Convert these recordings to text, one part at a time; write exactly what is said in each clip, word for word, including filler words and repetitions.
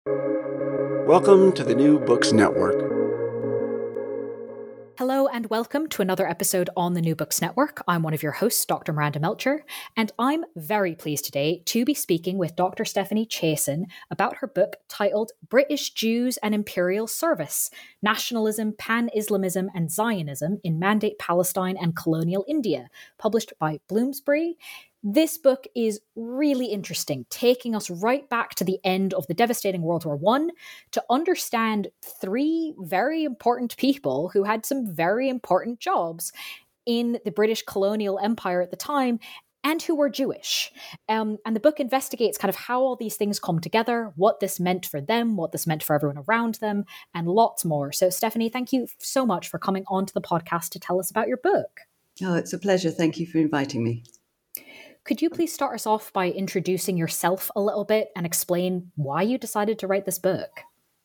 Welcome to the New Books Network. Hello and welcome to another episode on the New Books Network. I'm one of your hosts, Doctor Miranda Melcher, and I'm very pleased today to be speaking with Doctor Stephanie Chasen about her book titled British Jews and Imperial Service: Nationalism, Pan-Islamism and Zionism in Mandate Palestine and Colonial India, published by Bloomsbury. This book is really interesting, taking us right back to the end of the devastating World War One to understand three very important people who had some very important jobs in the British colonial empire at the time and who were Jewish. Um, and the book investigates kind of how all these things come together, what this meant for them, what this meant for everyone around them, and lots more. So, Stephanie, thank you so much for coming onto the podcast to tell us about your book. Oh, it's a pleasure. Thank you for inviting me. Could you please start us off by introducing yourself a little bit and explain why you decided to write this book?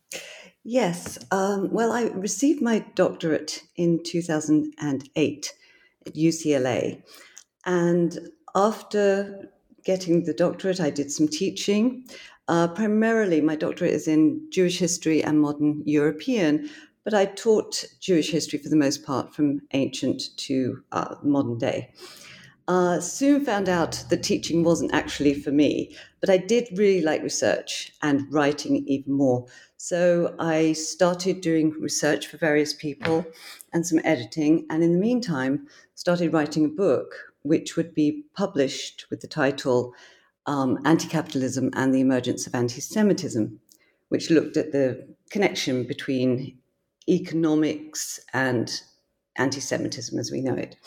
Yes. Um, well, I received my doctorate in two thousand eight at U C L A. And after getting the doctorate, I did some teaching. Uh, primarily, my doctorate is in Jewish history and modern European, but I taught Jewish history for the most part from ancient to uh, modern day. Uh, soon found out that teaching wasn't actually for me, but I did really like research and writing even more. So I started doing research for various people and some editing, and in the meantime, started writing a book which would be published with the title um, Anti-Capitalism and the Emergence of Anti-Semitism, which looked at the connection between economics and anti-Semitism as we know it.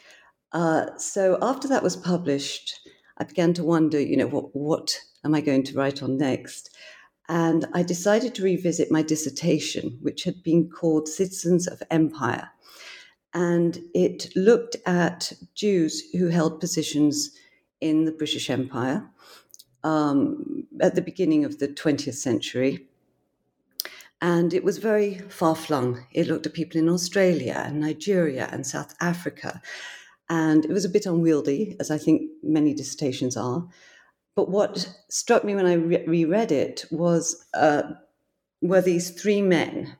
Uh, so after that was published, I began to wonder, you know, what, what am I going to write on next? And I decided to revisit my dissertation, which had been called Citizens of Empire. And it looked at Jews who held positions in the British Empire um, at the beginning of the twentieth century. And it was very far-flung. It looked at people in Australia and Nigeria and South Africa. And it was a bit unwieldy, as I think many dissertations are. But what struck me when I re- reread it was uh, were these three men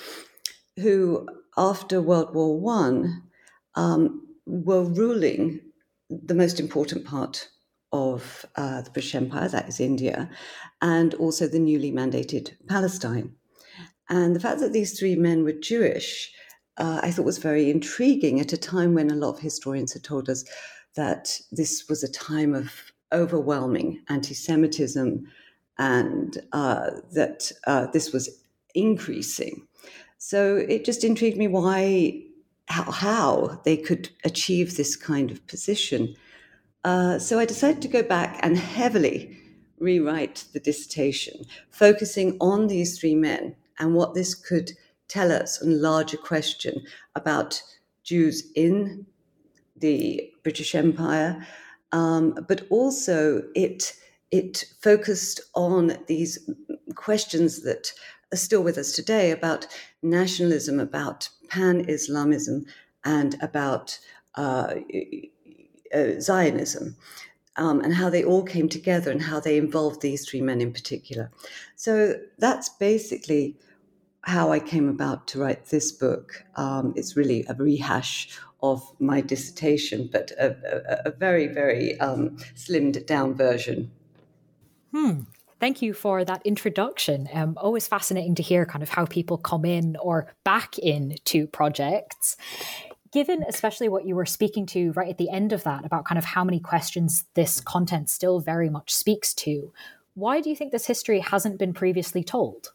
who, after World War One, um, were ruling the most important part of uh, the British Empire, that is India, and also the newly mandated Palestine. And the fact that these three men were Jewish, Uh, I thought was very intriguing at a time when a lot of historians had told us that this was a time of overwhelming anti-Semitism and uh, that uh, this was increasing. So it just intrigued me why, how, how they could achieve this kind of position. Uh, so I decided to go back and heavily rewrite the dissertation, focusing on these three men and what this could tell us a larger question about Jews in the British Empire, um, but also it it focused on these questions that are still with us today about nationalism, about pan-Islamism, and about uh, uh, Zionism. Um, and how they all came together and how they involved these three men in particular. So that's basically how I came about to write this book. Um, it's really a rehash of my dissertation, but a, a, a very, very um, slimmed down version. Hmm. Thank you for that introduction. Um, always fascinating to hear kind of how people come in or back into projects. Given especially what you were speaking to right at the end of that about kind of how many questions this content still very much speaks to, why do you think this history hasn't been previously told?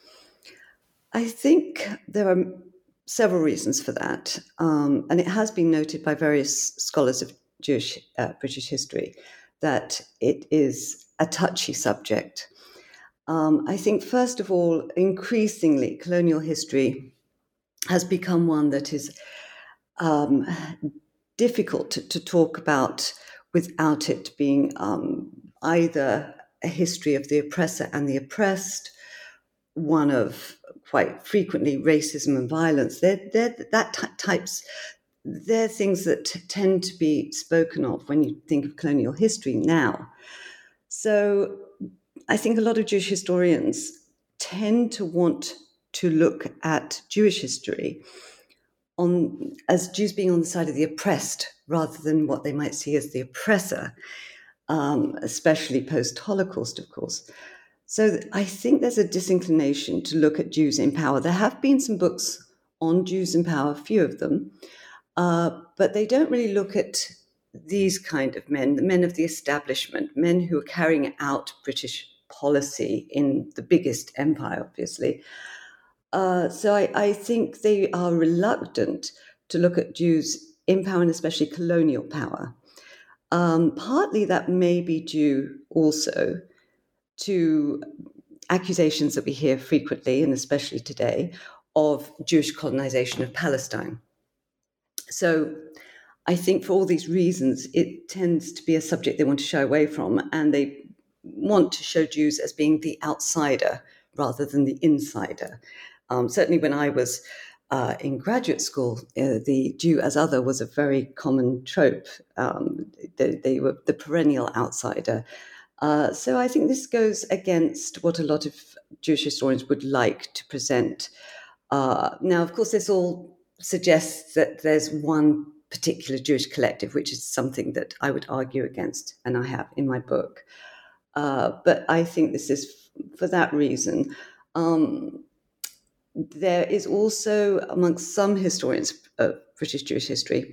I think there are several reasons for that. Um, and it has been noted by various scholars of Jewish uh, British history that it is a touchy subject. Um, I think, first of all, increasingly, colonial history has become one that is um, difficult to, to talk about without it being um, either a history of the oppressor and the oppressed, one of quite frequently racism and violence. They're, they're, that t- types, they're things that t- tend to be spoken of when you think of colonial history now. So I think a lot of Jewish historians tend to want to look at Jewish history on as Jews being on the side of the oppressed rather than what they might see as the oppressor, um, especially post-Holocaust, of course. So I think there's a disinclination to look at Jews in power. There have been some books on Jews in power, a few of them, uh, but they don't really look at these kind of men, the men of the establishment, men who are carrying out British policy in the biggest empire, obviously. Uh, so I, I think they are reluctant to look at Jews in power, and especially colonial power. Um, partly that may be due also to accusations that we hear frequently, and especially today, of Jewish colonization of Palestine. So I think for all these reasons, it tends to be a subject they want to shy away from, and they want to show Jews as being the outsider rather than the insider. Um, certainly when I was uh, in graduate school, uh, the Jew as other was a very common trope. Um, they, they were the perennial outsider. Uh, so I think this goes against what a lot of Jewish historians would like to present. Uh, now, of course, this all suggests that there's one particular Jewish collective, which is something that I would argue against, and I have in my book. Uh, but I think this is f- for that reason. Um, there is also, amongst some historians of British Jewish history,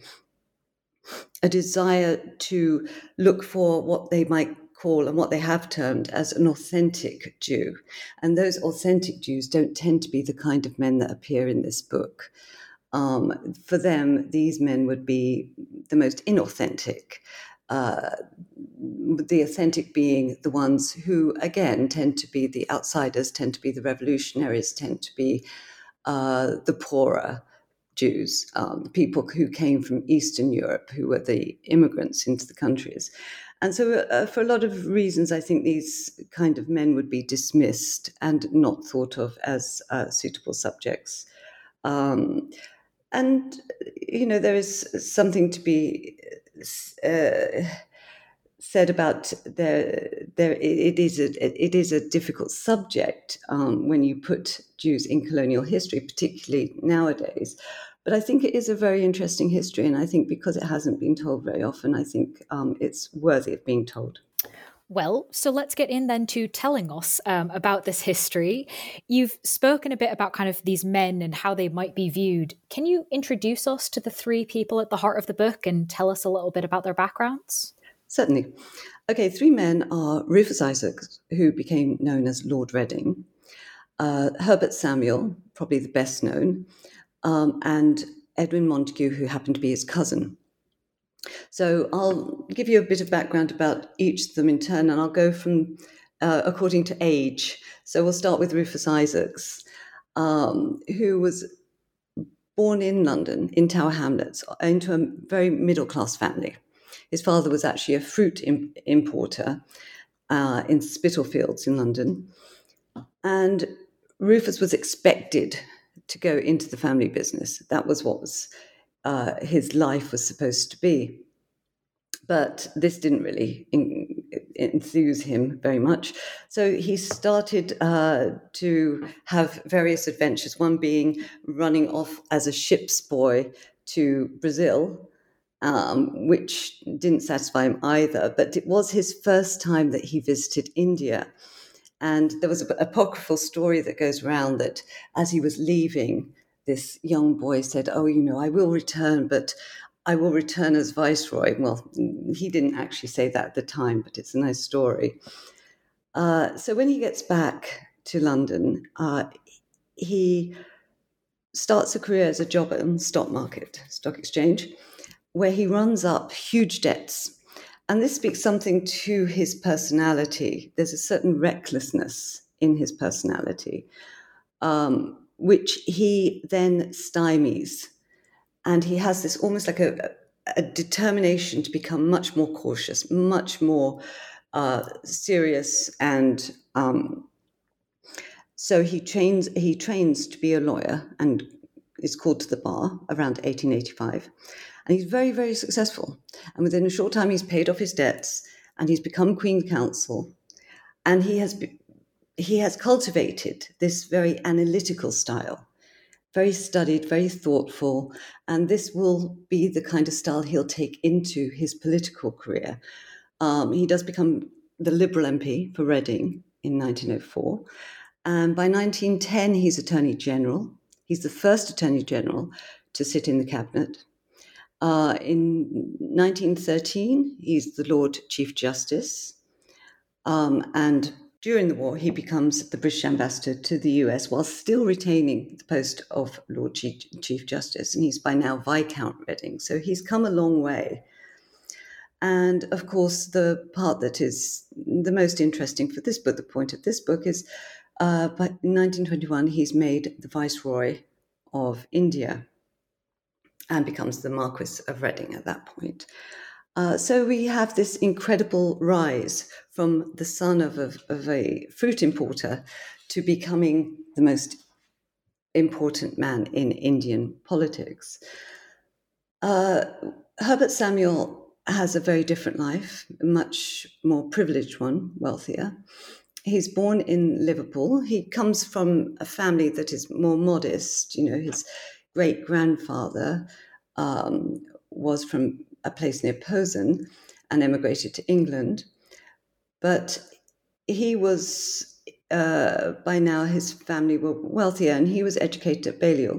a desire to look for what they might call and what they have termed as an authentic Jew. And those authentic Jews don't tend to be the kind of men that appear in this book. Um, for them, these men would be the most inauthentic, uh, the authentic being the ones who, again, tend to be the outsiders, tend to be the revolutionaries, tend to be uh, the poorer Jews, um, people who came from Eastern Europe, who were the immigrants into the countries. And so uh, for a lot of reasons, I think these kind of men would be dismissed and not thought of as uh, suitable subjects. Um, and, you know, there is something to be uh, said about there. There, it is a it is a difficult subject um, when you put Jews in colonial history, particularly nowadays. But I think it is a very interesting history, and I think because it hasn't been told very often, I think um, it's worthy of being told. Well, so let's get in then to telling us um, about this history. You've spoken a bit about kind of these men and how they might be viewed. Can you introduce us to the three people at the heart of the book and tell us a little bit about their backgrounds? Certainly. Okay, three men are Rufus Isaacs, who became known as Lord Reading, uh, Herbert Samuel, probably the best known, um, and Edwin Montagu, who happened to be his cousin. So I'll give you a bit of background about each of them in turn, and I'll go from uh, according to age. So we'll start with Rufus Isaacs, um, who was born in London, in Tower Hamlets, into a very middle-class family. His father was actually a fruit imp- importer uh, in Spitalfields in London. And Rufus was expected to go into the family business. That was what was uh, his life was supposed to be. But this didn't really in, enthuse him very much. So he started uh, to have various adventures, one being running off as a ship's boy to Brazil, um, which didn't satisfy him either. But it was his first time that he visited India. And there was an apocryphal story that goes around that as he was leaving, this young boy said, oh, you know, I will return, but I will return as viceroy. Well, he didn't actually say that at the time, but it's a nice story. Uh, so when he gets back to London, uh, he starts a career as a jobber in the stock market, stock exchange, where he runs up huge debts. And this speaks something to his personality. There's a certain recklessness in his personality, um, which he then stymies. And he has this almost like a, a determination to become much more cautious, much more uh, serious. And um, so he trains, he trains to be a lawyer and is called to the bar around eighteen eighty-five. And he's very, very successful. And within a short time, he's paid off his debts and he's become Queen's Counsel. And he has be- he has cultivated this very analytical style, very studied, very thoughtful, and this will be the kind of style he'll take into his political career. Um, he does become the Liberal M P for Reading in nineteen oh four, and by nineteen ten he's Attorney General. He's the first Attorney General to sit in the cabinet. Uh, in nineteen thirteen, he's the Lord Chief Justice, um, and during the war, he becomes the British ambassador to the U S while still retaining the post of Lord Chief, Chief Justice, and he's by now Viscount Reading. So he's come a long way. And of course, the part that is the most interesting for this book, the point of this book, is uh, by nineteen twenty-one, he's made the Viceroy of India and becomes the Marquis of Reading at that point. Uh, so we have this incredible rise from the son of a, of a fruit importer to becoming the most important man in Indian politics. Uh, Herbert Samuel has a very different life, a much more privileged one, wealthier. He's born in Liverpool. He comes from a family that is more modest. You know, his great-grandfather um, was from a place near Posen and emigrated to England. But he was, uh, by now his family were wealthier, and he was educated at Balliol.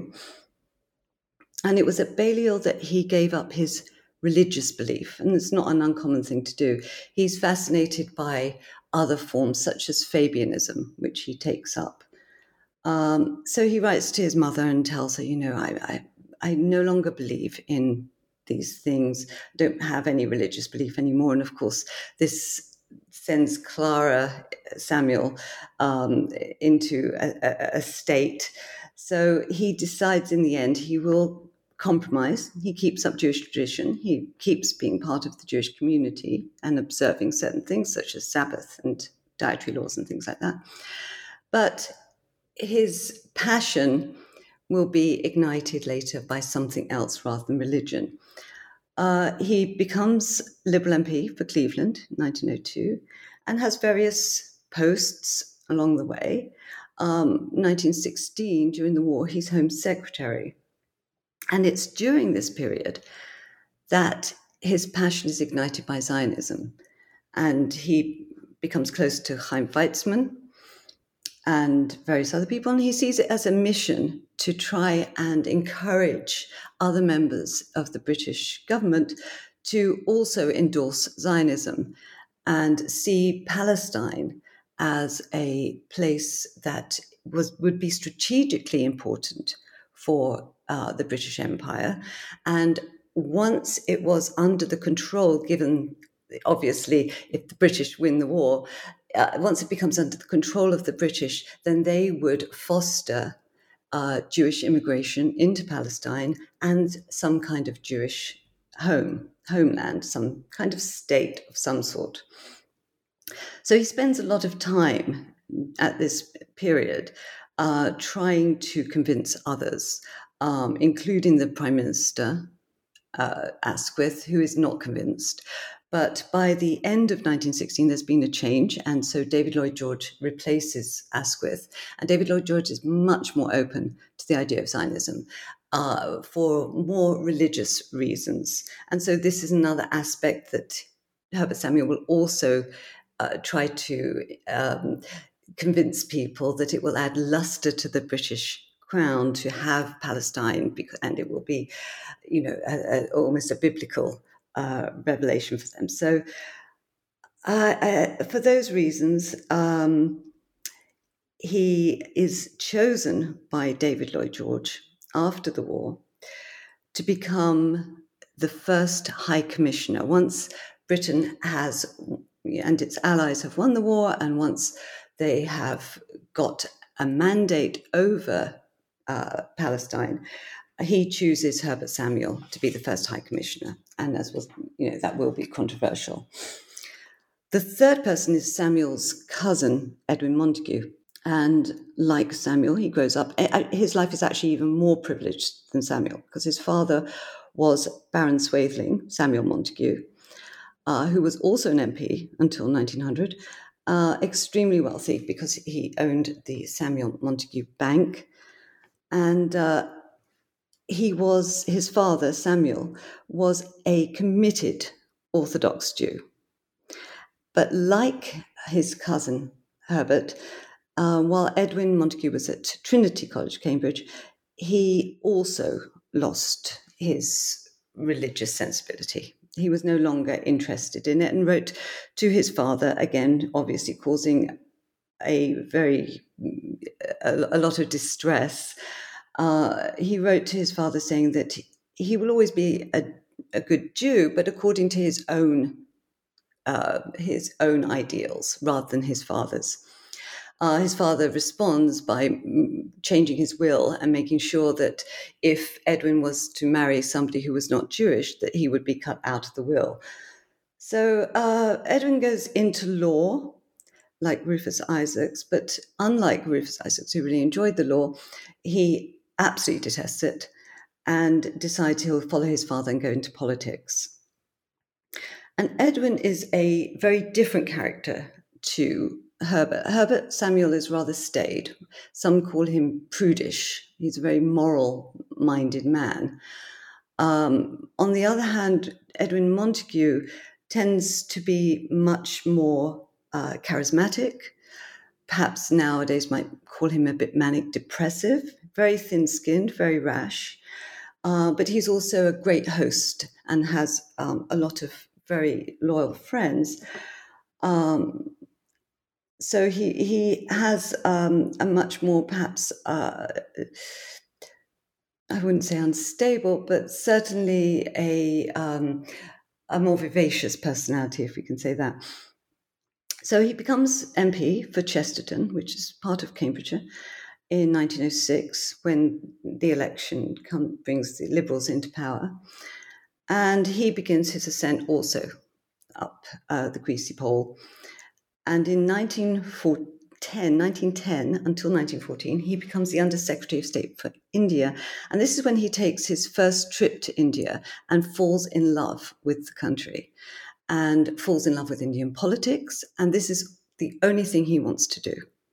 And it was at Balliol that he gave up his religious belief, and it's not an uncommon thing to do. He's fascinated by other forms such as Fabianism, which he takes up. Um, so he writes to his mother and tells her, you know, I, I, I no longer believe in these things, don't have any religious belief anymore. And of course, this sends Clara Samuel um, into a, a, a state. So he decides in the end he will compromise. He keeps up Jewish tradition. He keeps being part of the Jewish community and observing certain things such as Sabbath and dietary laws and things like that. But his passion will be ignited later by something else rather than religion. Uh, he becomes Liberal M P for Cleveland in nineteen oh two and has various posts along the way. Um, nineteen sixteen, during the war, he's Home Secretary. And it's during this period that his passion is ignited by Zionism. And he becomes close to Chaim Weizmann and various other people, and he sees it as a mission to try and encourage other members of the British government to also endorse Zionism and see Palestine as a place that was would be strategically important for uh, the British Empire. And once it was under the control, given, obviously, if the British win the war, uh, once it becomes under the control of the British, then they would foster uh, Jewish immigration into Palestine and some kind of Jewish home, homeland, some kind of state of some sort. So he spends a lot of time at this period uh, trying to convince others, um, including the Prime Minister, uh, Asquith, who is not convinced. But by the end of nineteen sixteen, there's been a change, and so David Lloyd George replaces Asquith. And David Lloyd George is much more open to the idea of Zionism uh, for more religious reasons. And so this is another aspect that Herbert Samuel will also uh, try to um, convince people that it will add luster to the British crown to have Palestine, because, and it will be, you know, a, a, almost a biblical uh, revelation for them. So uh, uh, for those reasons, um, he is chosen by David Lloyd George after the war to become the first High Commissioner. Once Britain has, and its allies have won the war, and once they have got a mandate over uh, Palestine, he chooses Herbert Samuel to be the first High Commissioner. And as was, you know, that will be controversial. The third person is Samuel's cousin, Edwin Montagu. And like Samuel, he grows up, his life is actually even more privileged than Samuel, because his father was Baron Swathling, Samuel Montagu, uh, who was also an M P until nineteen hundred. uh, extremely wealthy because he owned the Samuel Montagu Bank. And uh, he was, his father, Samuel, was a committed Orthodox Jew. But like his cousin, Herbert, uh, while Edwin Montagu was at Trinity College, Cambridge, he also lost his religious sensibility. He was no longer interested in it and wrote to his father, again, obviously causing a very, a, a lot of distress. Uh, he wrote to his father saying that he will always be a, a good Jew, but according to his own uh, his own ideals rather than his father's. Uh, his father responds by changing his will and making sure that if Edwin was to marry somebody who was not Jewish, that he would be cut out of the will. So uh, Edwin goes into law, like Rufus Isaacs, but unlike Rufus Isaacs, who really enjoyed the law, he absolutely detests it and decides he'll follow his father and go into politics. And Edwin is a very different character to Herbert. Herbert Samuel is rather staid. Some call him prudish. He's a very moral-minded man. Um, on the other hand, Edwin Montagu tends to be much more uh, charismatic. Perhaps nowadays might call him a bit manic-depressive, very thin-skinned, very rash. Uh, but he's also a great host and has um, a lot of very loyal friends. Um, so he he has um, a much more perhaps, uh, I wouldn't say unstable, but certainly a, um, a more vivacious personality, if we can say that. So he becomes M P for Chesterton, which is part of Cambridgeshire, in nineteen oh six, when the election come, brings the Liberals into power. And he begins his ascent also up uh, the Creasy Pole. And in nineteen ten until nineteen fourteen, he becomes the Under Secretary of State for India. And this is when he takes his first trip to India and falls in love with the country and falls in love with Indian politics. And this is the only thing he wants to do.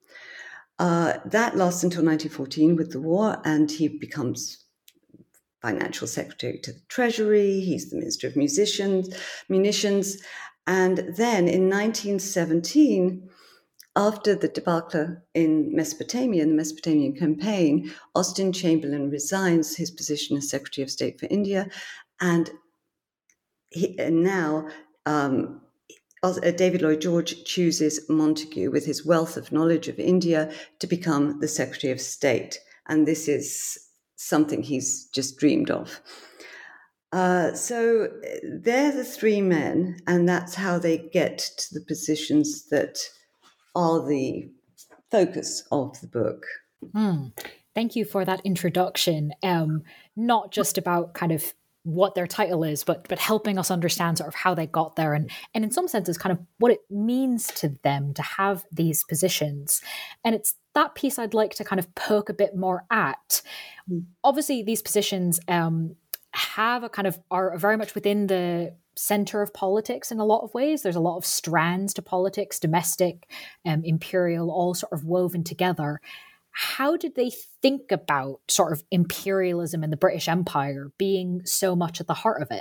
Uh, that lasts until nineteen fourteen with the war, and he becomes Financial Secretary to the Treasury. He's the Minister of Musicians, Munitions. And then in nineteen seventeen, after the debacle in Mesopotamia, in the Mesopotamian campaign, Austin Chamberlain resigns his position as Secretary of State for India. And, he, and now um, David Lloyd George chooses Montagu, with his wealth of knowledge of India, to become the Secretary of State. And this is something he's just dreamed of. Uh, so they're the three men, and that's how they get to the positions that are the focus of the book. Mm. Thank you for that introduction. Um, not just about kind of what their title is, but but helping us understand sort of how they got there, and and in some senses kind of what it means to them to have these positions. And it's that piece I'd like to kind of poke a bit more at. Obviously, these positions um, have a kind of are very much within the center of politics in a lot of ways. There's a lot of strands to politics, domestic, um, imperial, all sort of woven together. How did they think about sort of imperialism in the British Empire being so much at the heart of it?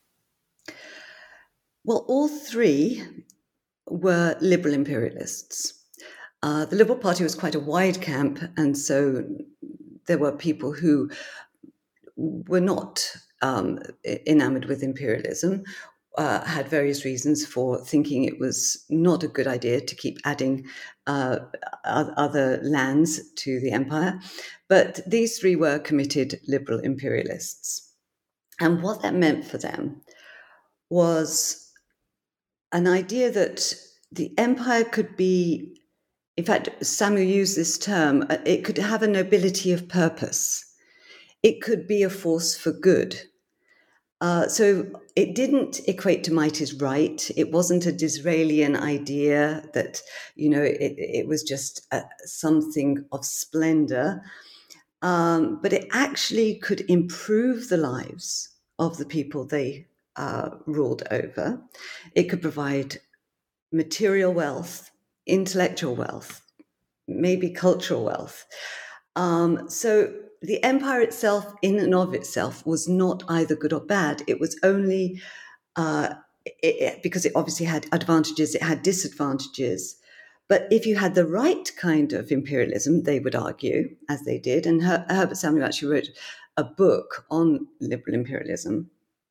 Well, all three were liberal imperialists. Uh, the Liberal Party was quite a wide camp, and so there were people who were not um, enamored with imperialism, uh, had various reasons for thinking it was not a good idea to keep adding uh, other lands to the empire. But these three were committed liberal imperialists. And what that meant for them was an idea that the empire could be, in fact, Samuel used this term, it could have a nobility of purpose. It could be a force for good. Uh, so it didn't equate to might is right. It wasn't a Disraelian idea that, you know, it, it was just a, something of splendor. Um, but it actually could improve the lives of the people they uh, ruled over. It could provide material wealth intellectual wealth, maybe cultural wealth. Um, so the empire itself, in and of itself, was not either good or bad. It was only uh, it, it, because it obviously had advantages, it had disadvantages. But if you had the right kind of imperialism, they would argue, as they did, and Her- Herbert Samuel actually wrote a book on liberal imperialism.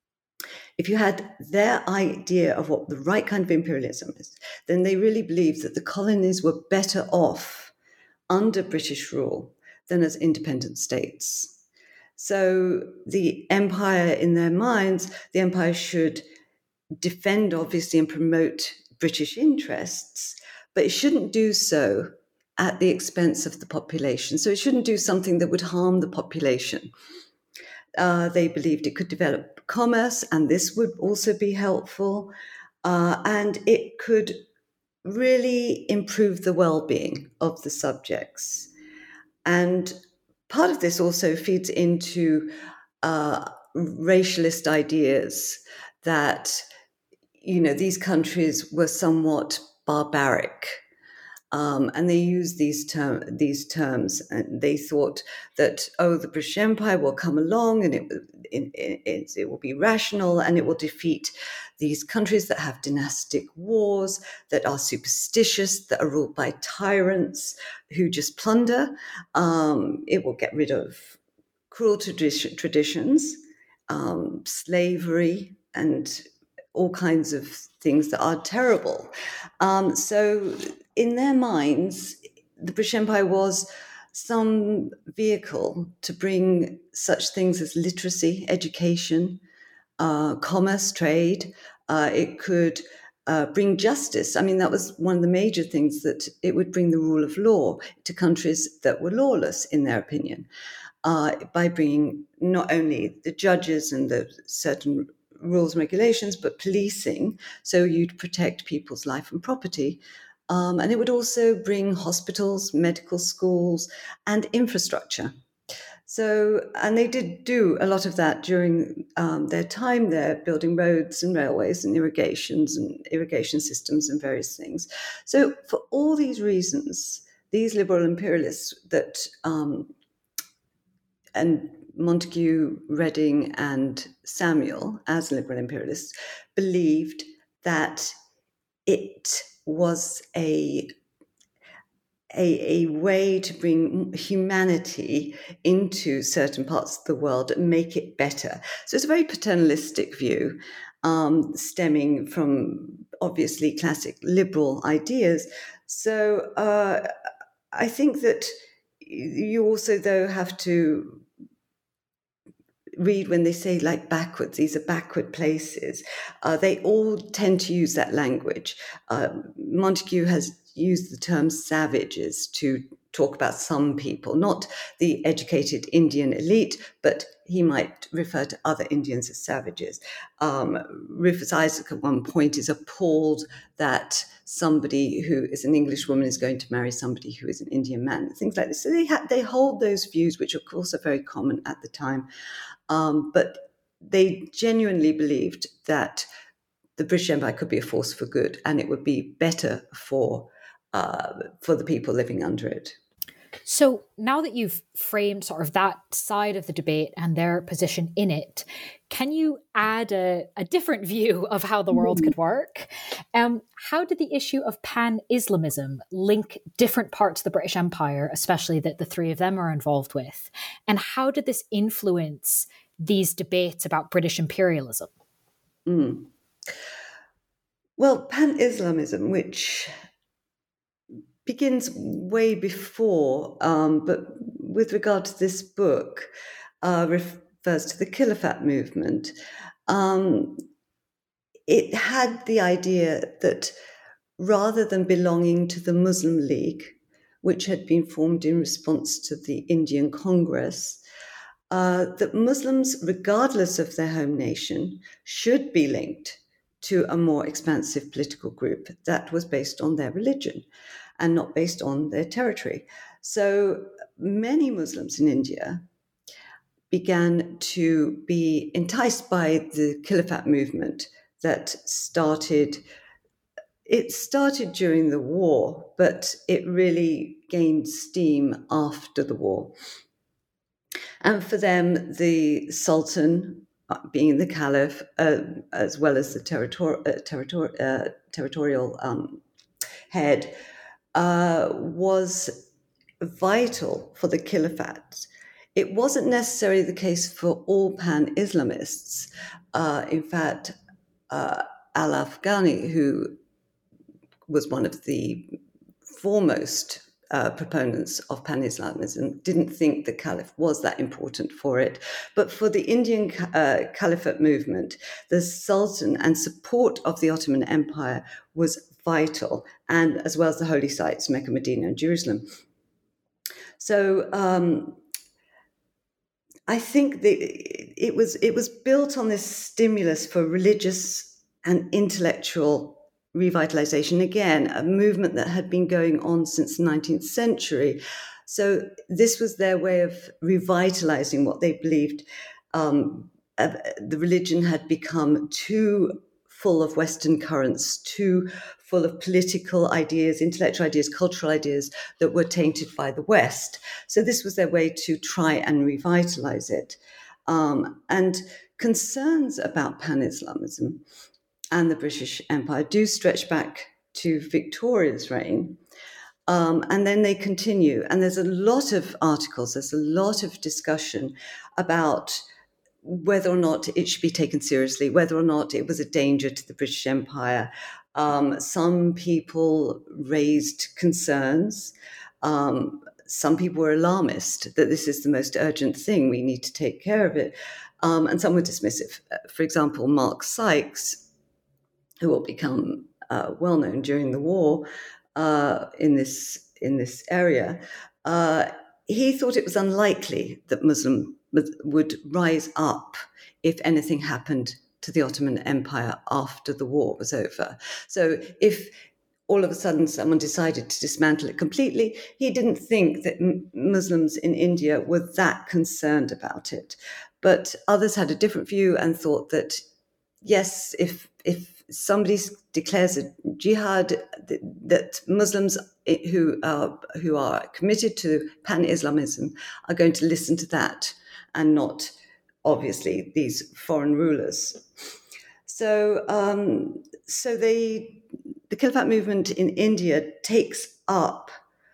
If you had their idea of what the right kind of imperialism is, then they really believed that the colonies were better off under British rule than as independent states. So the empire, in their minds, the empire should defend, obviously, and promote British interests, but it shouldn't do so at the expense of the population. So it shouldn't do something that would harm the population. Uh, they believed it could develop commerce, and this would also be helpful. Uh, and it could really improve the well-being of the subjects. And part of this also feeds into uh, racialist ideas that, you know, these countries were somewhat barbaric. Um, and they used these, term, these terms, and they thought that, oh, the British Empire will come along and it, it, it, it will be rational and it will defeat these countries that have dynastic wars, that are superstitious, that are ruled by tyrants who just plunder. Um, it will get rid of cruel tradi- traditions, um, slavery, and all kinds of things that are terrible. Um, so in their minds, the British Empire was some vehicle to bring such things as literacy, education, uh, commerce, trade. Uh, it could uh, bring justice. I mean, that was one of the major things, that it would bring the rule of law to countries that were lawless, in their opinion, uh, by bringing not only the judges and the certain rules and regulations, but policing, so you'd protect people's life and property. Um, and it would also bring hospitals, medical schools, and infrastructure. So, and they did do a lot of that during um, their time there, building roads and railways and irrigations and irrigation systems and various things. So for all these reasons, these liberal imperialists that, um, and Montagu, Reading, and Samuel, as liberal imperialists, believed that it was a, a, a way to bring humanity into certain parts of the world and make it better. So it's a very paternalistic view, um, stemming from obviously classic liberal ideas. So uh, I think that you also, though, have to read when they say like backwards, these are backward places. Uh, they all tend to use that language. Uh, Montagu has used the term savages to talk about some people, not the educated Indian elite, but he might refer to other Indians as savages. Um, Rufus Isaac at one point is appalled that somebody who is an English woman is going to marry somebody who is an Indian man, things like this. So they, ha- they hold those views, which of course are very common at the time. Um, but they genuinely believed that the British Empire could be a force for good, and it would be better for uh, for the people living under it. So now that you've framed sort of that side of the debate and their position in it, can you add a, a different view of how the world could work? Um, how did the issue of pan-Islamism link different parts of the British Empire, especially that the three of them are involved with? And how did this influence these debates about British imperialism? Mm. Well, pan-Islamism, which begins way before, um, but with regard to this book, uh, refers to the Khilafat movement. Um, it had the idea that rather than belonging to the Muslim League, which had been formed in response to the Indian Congress, uh, that Muslims, regardless of their home nation, should be linked to a more expansive political group that was based on their religion and not based on their territory. So many Muslims in India began to be enticed by the Khilafat movement that started it started during the war, but it really gained steam after the war. And for them, the Sultan, uh, being the Caliph, uh, as well as the territor- uh, territor- uh, territorial um, head, uh, was vital for the Caliphate. It wasn't necessarily the case for all pan-Islamists. Uh, in fact, uh, Al-Afghani, who was one of the foremost uh, proponents of pan-Islamism, didn't think the Caliph was that important for it. But for the Indian uh, Caliphate movement, the Sultan and support of the Ottoman Empire was vital, and as well as the holy sites, Mecca, Medina, and Jerusalem. So um, I think that it was it was built on this stimulus for religious and intellectual revitalization. Again, a movement that had been going on since the nineteenth century. So this was their way of revitalizing what they believed um, uh, the religion had become too full of Western currents, too full of political ideas, intellectual ideas, cultural ideas that were tainted by the West. So this was their way to try and revitalize it. Um, and concerns about pan-Islamism and the British Empire do stretch back to Victoria's reign. Um, and then they continue. And there's a lot of articles, there's a lot of discussion about whether or not it should be taken seriously, whether or not it was a danger to the British Empire. Um, some people raised concerns. Um, some people were alarmist that this is the most urgent thing, we need to take care of it. Um, and some were dismissive. For example, Mark Sykes, who will become uh, well known during the war uh, in this in this area, uh, he thought it was unlikely that Muslim would rise up if anything happened to the Ottoman Empire after the war was over. So if all of a sudden someone decided to dismantle it completely, he didn't think that m- Muslims in India were that concerned about it. But others had a different view and thought that, yes, if if somebody declares a jihad, that, that Muslims who are, who are committed to pan-Islamism are going to listen to that and not, obviously, these foreign rulers. So, um, so they, the Caliphate movement in India takes up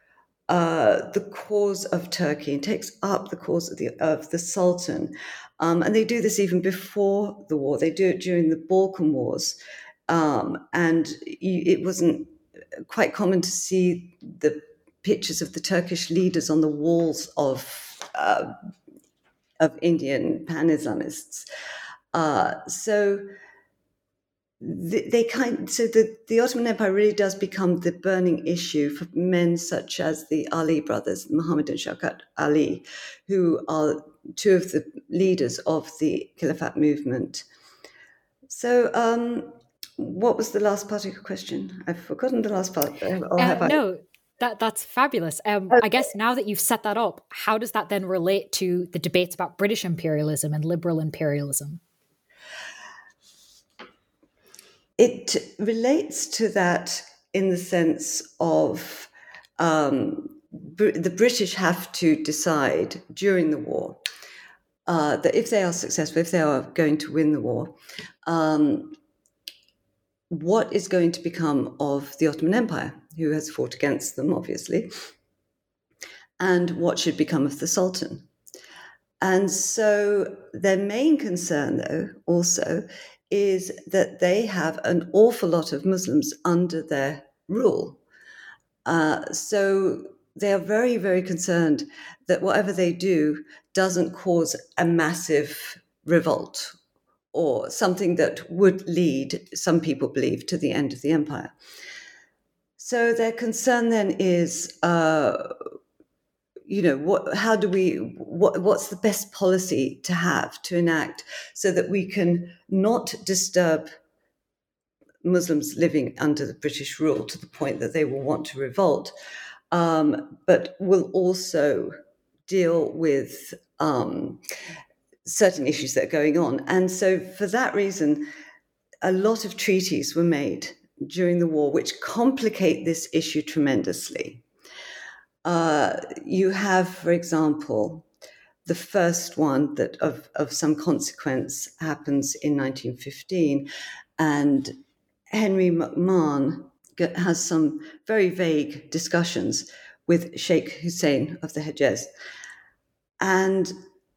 uh, the cause of Turkey and takes up the cause of the of the Sultan, um, and they do this even before the war. They do it during the Balkan Wars, um, and it wasn't quite common to see the pictures of the Turkish leaders on the walls of uh, of Indian pan-Islamists. Uh, so they, they kind so the, the Ottoman Empire really does become the burning issue for men such as the Ali brothers, Muhammad and Shaukat Ali, who are two of the leaders of the Caliphate movement. So um, what was the last part of your question? I've forgotten the last part. Or have uh, I? No, that that's fabulous. Um, Okay. I guess now that you've set that up, how does that then relate to the debates about British imperialism and liberal imperialism? It relates to that in the sense of um, Br- the British have to decide during the war uh, that if they are successful, if they are going to win the war, um, what is going to become of the Ottoman Empire, who has fought against them, obviously, and what should become of the Sultan. And so their main concern, though, also, is that they have an awful lot of Muslims under their rule. Uh, so they are very, very concerned that whatever they do doesn't cause a massive revolt or something that would lead, some people believe, to the end of the empire. So their concern then is, uh, you know, what, how do we, what, what's the best policy to have, to enact, so that we can not disturb Muslims living under the British rule to the point that they will want to revolt, um, but will also deal with um, certain issues that are going on. And so for that reason, a lot of treaties were made during the war, which complicate this issue tremendously. Uh, you have, for example, the first one that of, of some consequence happens in nineteen fifteen, and Henry McMahon has some very vague discussions with Sheikh Hussein of the Hejaz. And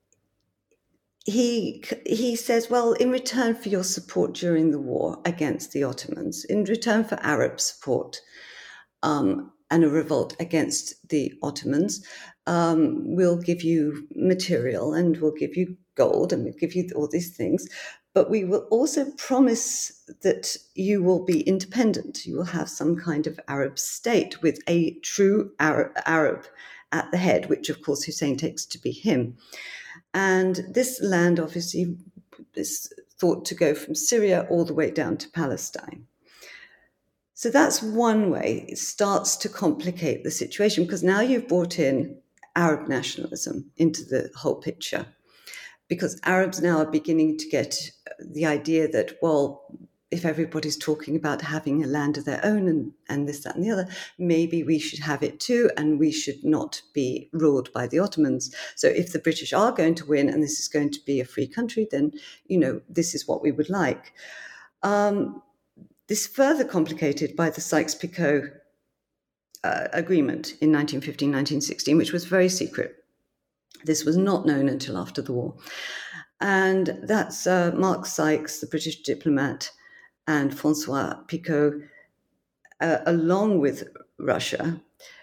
he he says, well, in return for your support during the war against the Ottomans, in return for Arab support um, and a revolt against the Ottomans, um, we'll give you material and we'll give you gold and we'll give you all these things. But we will also promise that you will be independent. You will have some kind of Arab state with a true Arab, Arab at the head, which, of course, Hussein takes to be him. And this land, obviously, is thought to go from Syria all the way down to Palestine. So that's one way. It starts to complicate the situation because now you've brought in Arab nationalism into the whole picture. Because Arabs now are beginning to get the idea that, well, if everybody's talking about having a land of their own and, and this, that, and the other, maybe we should have it too, and we should not be ruled by the Ottomans. So if the British are going to win and this is going to be a free country, then, you know, this is what we would like. Um, this further complicated by the Sykes-Picot uh, agreement in nineteen fifteen, nineteen sixteen, which was very secret. This was not known until after the war. And that's uh, Mark Sykes, the British diplomat, and Francois Picot, uh, along with Russia,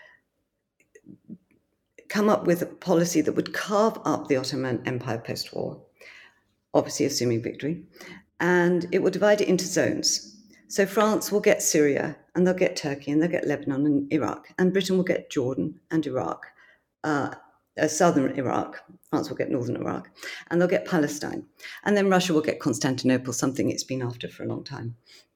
come up with a policy that would carve up the Ottoman Empire post-war, obviously assuming victory, and it will divide it into zones. So France will get Syria, and they'll get Turkey, and they'll get Lebanon and Iraq, and Britain will get Jordan and Iraq, uh, Uh, southern Iraq, France will get northern Iraq, and they'll get Palestine. And then Russia will get Constantinople, something it's been after for a long time.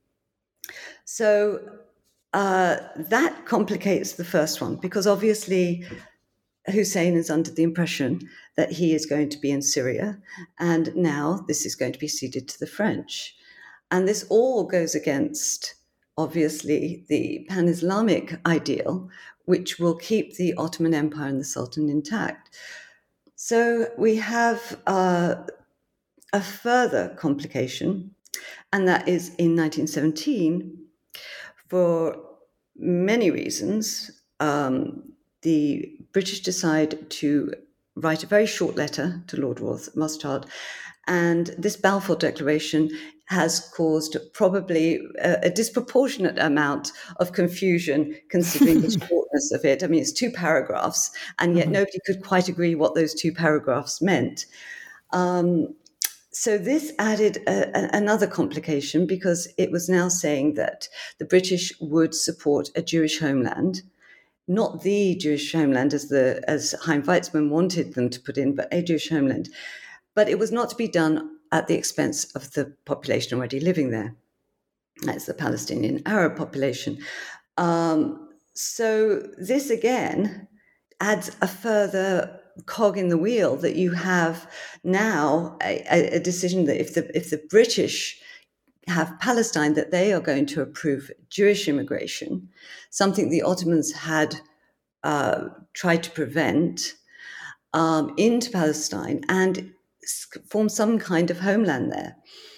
So uh, that complicates the first one, because obviously Hussein is under the impression that he is going to be in Syria, and now this is going to be ceded to the French. And this all goes against, obviously, the pan-Islamic ideal, which will keep the Ottoman Empire and the Sultan intact. So we have uh, a further complication, and that is in nineteen seventeen, for many reasons, um, the British decide to write a very short letter to Lord Rothschild, and this Balfour Declaration has caused probably a, a disproportionate amount of confusion considering the shortness of it. I mean, it's two paragraphs, and yet mm-hmm. nobody could quite agree what those two paragraphs meant. Um, so this added a, a, another complication, because it was now saying that the British would support a Jewish homeland, not the Jewish homeland as the as Chaim Weizmann wanted them to put in, but a Jewish homeland. But it was not to be done at the expense of the population already living there. That's the Palestinian Arab population. Um, so this again adds a further cog in the wheel, that you have now a, a decision that if the if the British have Palestine, that they are going to approve Jewish immigration, something the Ottomans had uh, tried to prevent, um, into Palestine, and form some kind of homeland there.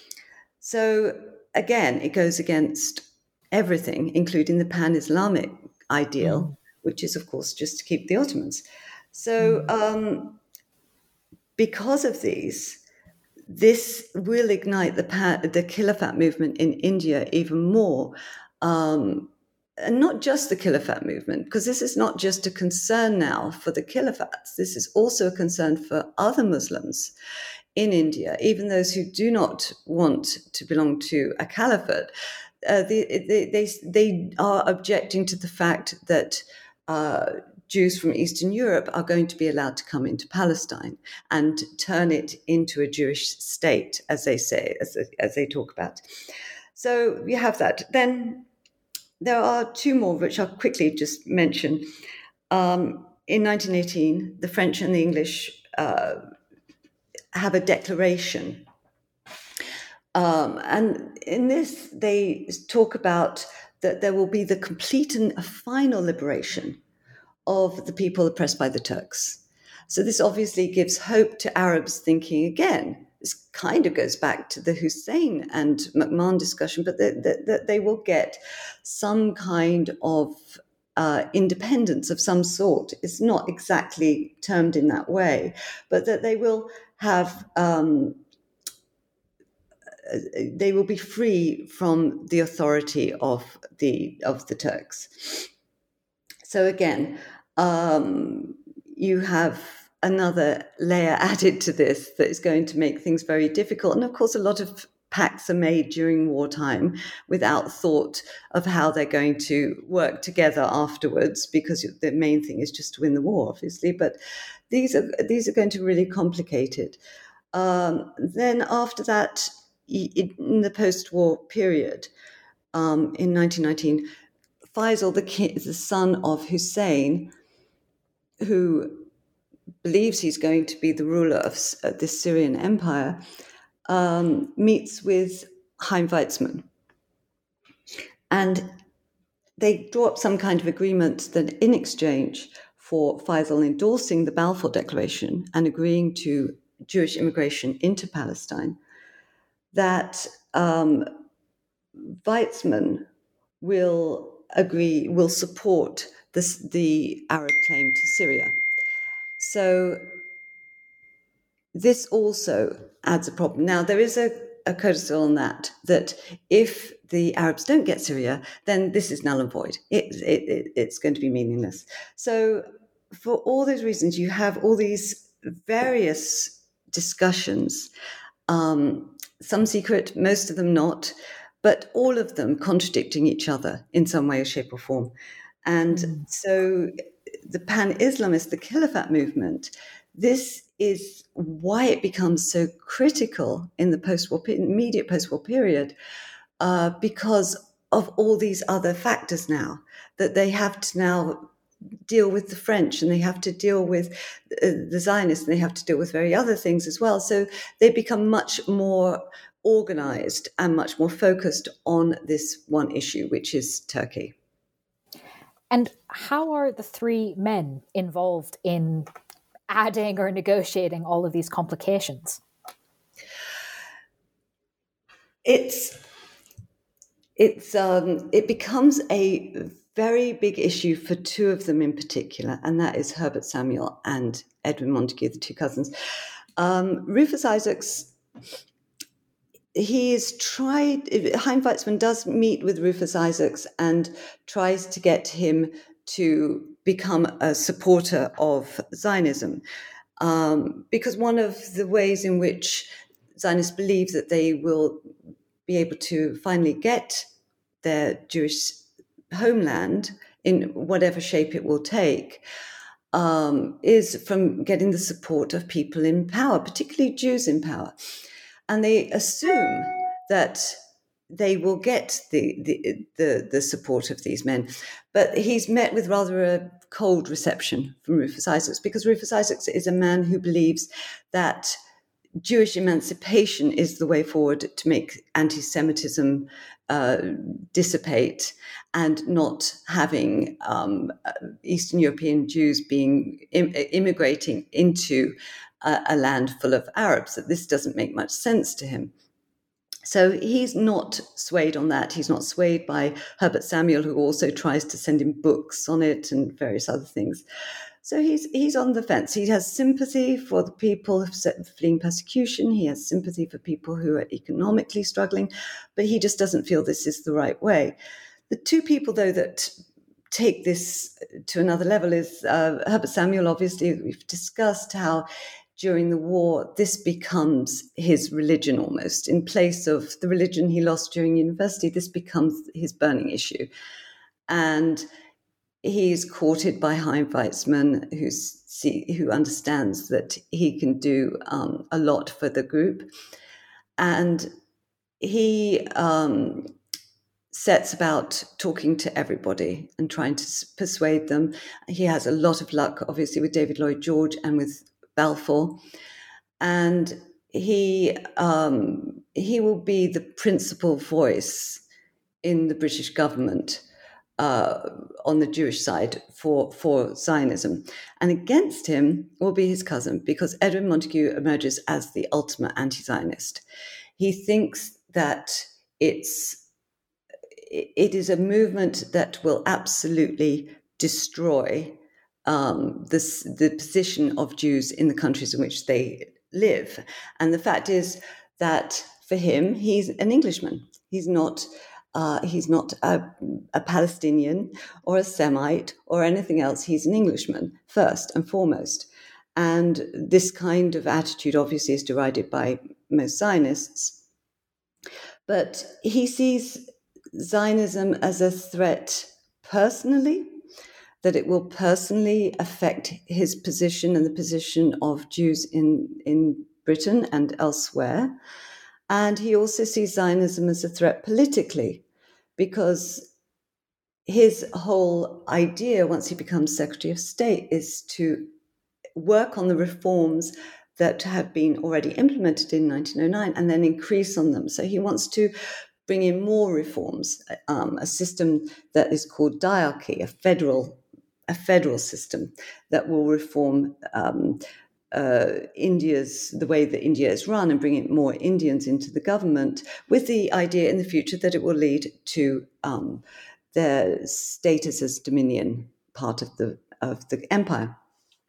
So again, it goes against everything, including the pan-Islamic ideal, mm. which is, of course, just to keep the Ottomans. So mm. um, because of these, this will ignite the, the Khilafat movement in India even more. Um, and not just the Khilafat movement, because this is not just a concern now for the Khilafats. This is also a concern for other Muslims in India, even those who do not want to belong to a caliphate. Uh, they, they, they, they are objecting to the fact that uh, Jews from Eastern Europe are going to be allowed to come into Palestine and turn it into a Jewish state, as they say, as, as they talk about. So we have that. Then there are two more, which I'll quickly just mention. Um, in nineteen eighteen, the French and the English uh, have a declaration Um, and in this, they talk about that there will be the complete and a final liberation of the people oppressed by the Turks. So this obviously gives hope to Arabs thinking again. This kind of goes back to the Hussein and McMahon discussion, but that, that, that they will get some kind of uh, independence of some sort. It's not exactly termed in that way, but that they will have, um, they will be free from the authority of the of the Turks. So again, um, you have another layer added to this that is going to make things very difficult. And of course, a lot of pacts are made during wartime without thought of how they're going to work together afterwards, because the main thing is just to win the war, obviously. But these are these are going to really complicate it. Um, then after that, in the post-war period, um, in nineteen nineteen, Faisal, the, king, the son of Hussein, who believes he's going to be the ruler of uh, this Syrian empire, um, meets with Chaim Weizmann. And they draw up some kind of agreement that in exchange for Faisal endorsing the Balfour Declaration and agreeing to Jewish immigration into Palestine, that um, Weizmann will agree, will support this, the Arab claim to Syria. So this also adds a problem. Now, there is a, a codicil on that, that if the Arabs don't get Syria, then this is null and void. It, it, it, it's going to be meaningless. So for all those reasons, you have all these various discussions, um, some secret, most of them not, but all of them contradicting each other in some way, shape, or form. And mm. so the pan-Islamist, the Khilafat movement, this is why it becomes so critical in the post-war, immediate post-war period, uh, because of all these other factors now, that they have to now deal with the French, and they have to deal with uh, the Zionists, and they have to deal with very other things as well. So they become much more organized and much more focused on this one issue, which is Turkey. And how are the three men involved in adding or negotiating all of these complications? It's it's um, it becomes a very big issue for two of them in particular, and that is Herbert Samuel and Edwin Montagu, the two cousins. Um, Rufus Isaacs, he's tried, Chaim Weizmann does meet with Rufus Isaacs and tries to get him to become a supporter of Zionism, um, because one of the ways in which Zionists believe that they will be able to finally get their Jewish homeland in whatever shape it will take um, is from getting the support of people in power, particularly Jews in power. And they assume that they will get the, the the the support of these men. But he's met with rather a cold reception from Rufus Isaacs, because Rufus Isaacs is a man who believes that Jewish emancipation is the way forward to make anti-Semitism uh, dissipate, and not having um, Eastern European Jews being im- immigrating into a, a land full of Arabs. That this doesn't make much sense to him. So he's not swayed on that. He's not swayed by Herbert Samuel, who also tries to send him books on it and various other things. So he's he's on the fence. He has sympathy for the people fleeing persecution. He has sympathy for people who are economically struggling, but he just doesn't feel this is the right way. The two people, though, that take this to another level is uh, Herbert Samuel. Obviously, we've discussed how during the war, this becomes his religion almost. In place of the religion he lost during university, this becomes his burning issue. And he's courted by Chaim Weizmann, who's, see, who understands that he can do um, a lot for the group. And he um, sets about talking to everybody and trying to persuade them. He has a lot of luck, obviously, with David Lloyd George and with Balfour, and he um, he will be the principal voice in the British government uh, on the Jewish side for, for Zionism. And against him will be his cousin, because Edwin Montagu emerges as the ultimate anti-Zionist. He thinks that it's it is a movement that will absolutely destroy um, this, the position of Jews in the countries in which they live. And the fact is that for him, he's an Englishman. He's not uh, he's not a, a Palestinian or a Semite or anything else. He's an Englishman first and foremost. And this kind of attitude obviously is derided by most Zionists. But he sees Zionism as a threat personally, that it will personally affect his position and the position of Jews in, in Britain and elsewhere. And he also sees Zionism as a threat politically, because his whole idea, once he becomes Secretary of State, is to work on the reforms that have been already implemented in nineteen oh nine and then increase on them. So he wants to bring in more reforms, um, a system that is called diarchy, a federal, a federal system that will reform um, uh, India's, the way that India is run, and bring in more Indians into the government, with the idea in the future that it will lead to um, their status as dominion part of the of the empire.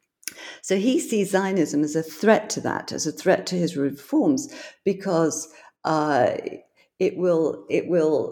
So he sees Zionism as a threat to that, as a threat to his reforms, because uh, it will it will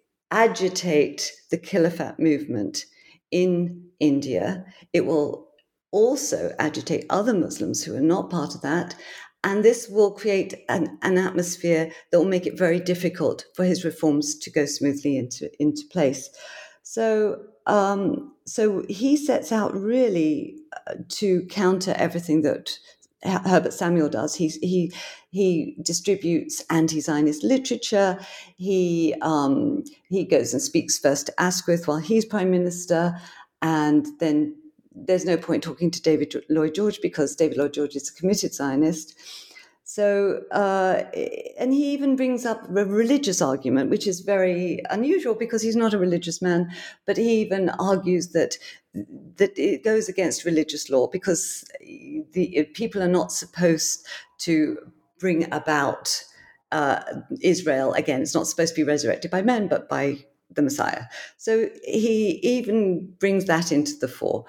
agitate the Khilafat movement in India. It will also agitate other Muslims who are not part of that. And this will create an, an atmosphere that will make it very difficult for his reforms to go smoothly into, into place. So, um, so he sets out really uh, to counter everything that Herbert Samuel does. He he he distributes anti-Zionist literature. He um, he goes and speaks first to Asquith while he's Prime Minister, and then there's no point talking to David Lloyd George, because David Lloyd George is a committed Zionist. So, uh, and he even brings up a religious argument, which is very unusual because he's not a religious man, but he even argues that that it goes against religious law, because the people are not supposed to bring about uh, Israel again. It's not supposed to be resurrected by men, but by the Messiah. So he even brings that into the fore.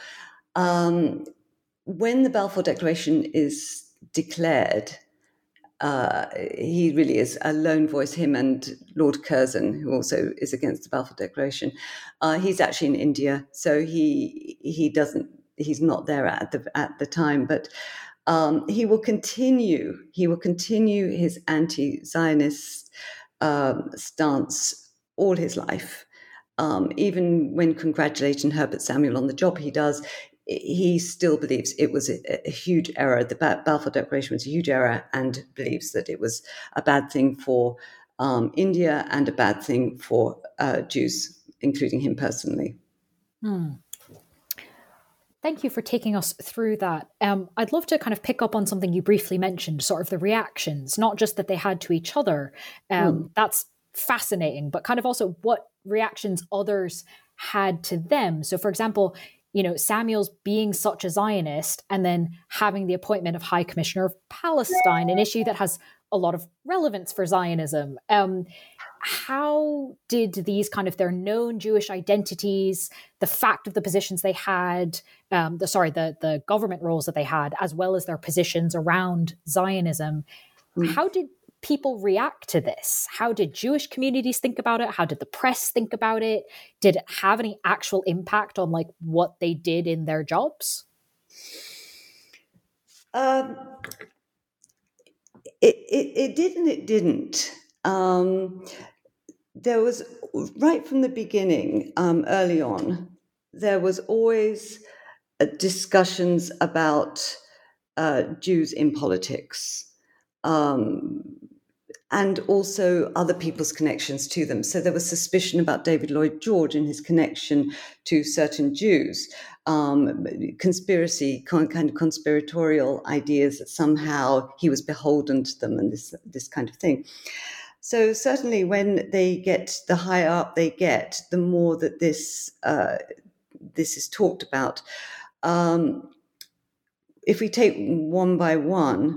Um, when the Balfour Declaration is declared, Uh, he really is a lone voice, him and Lord Curzon, who also is against the Balfour Declaration. Uh, he's actually in India, so he he doesn't he's not there at the at the time, but um, he will continue he will continue his anti-Zionist um, stance all his life. Um, even when congratulating Herbert Samuel on the job he does, he still believes it was a, a huge error. The Balfour Declaration was a huge error, and believes that it was a bad thing for um, India and a bad thing for uh, Jews, including him personally. Hmm. Thank you for taking us through that. Um, I'd love to kind of pick up on something you briefly mentioned, sort of the reactions, not just that they had to each other. Um, hmm. That's fascinating, but kind of also what reactions others had to them. So, for example, you know, Samuel's being such a Zionist and then having the appointment of High Commissioner of Palestine, an issue that has a lot of relevance for Zionism. Um, how did these kind of their known Jewish identities, the fact of the positions they had, um, the sorry, the the government roles that they had, as well as their positions around Zionism, mm. how did people react to this? How did Jewish communities think about it? How did the press think about it? Did it have any actual impact on like what they did in their jobs? Um, it, it, it did and it didn't. Um, there was, right from the beginning, um, early on, there was always uh, discussions about uh, Jews in politics. Um, and also other people's connections to them. So there was suspicion about David Lloyd George and his connection to certain Jews. um, conspiracy, kind of conspiratorial ideas that somehow he was beholden to them and this, this kind of thing. So certainly when they get, the higher up they get, the more that this, uh, this is talked about. Um, if we take one by one,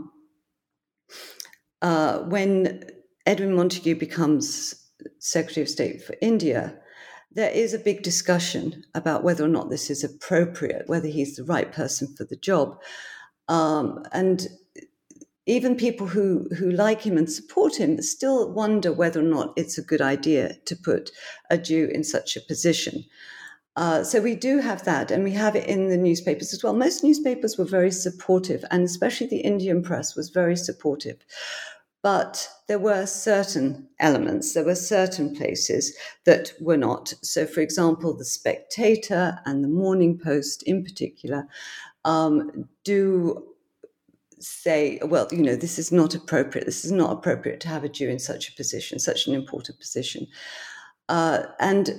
uh, when Edwin Montagu becomes Secretary of State for India, there is a big discussion about whether or not this is appropriate, whether he's the right person for the job. Um, and even people who, who like him and support him still wonder whether or not it's a good idea to put a Jew in such a position. Uh, so we do have that, and we have it in the newspapers as well. Most newspapers were very supportive, and especially the Indian press was very supportive. But there were certain elements, there were certain places that were not. So, for example, the Spectator and the Morning Post in particular um, do say, well, you know, this is not appropriate. This is not appropriate to have a Jew in such a position, such an important position. Uh, and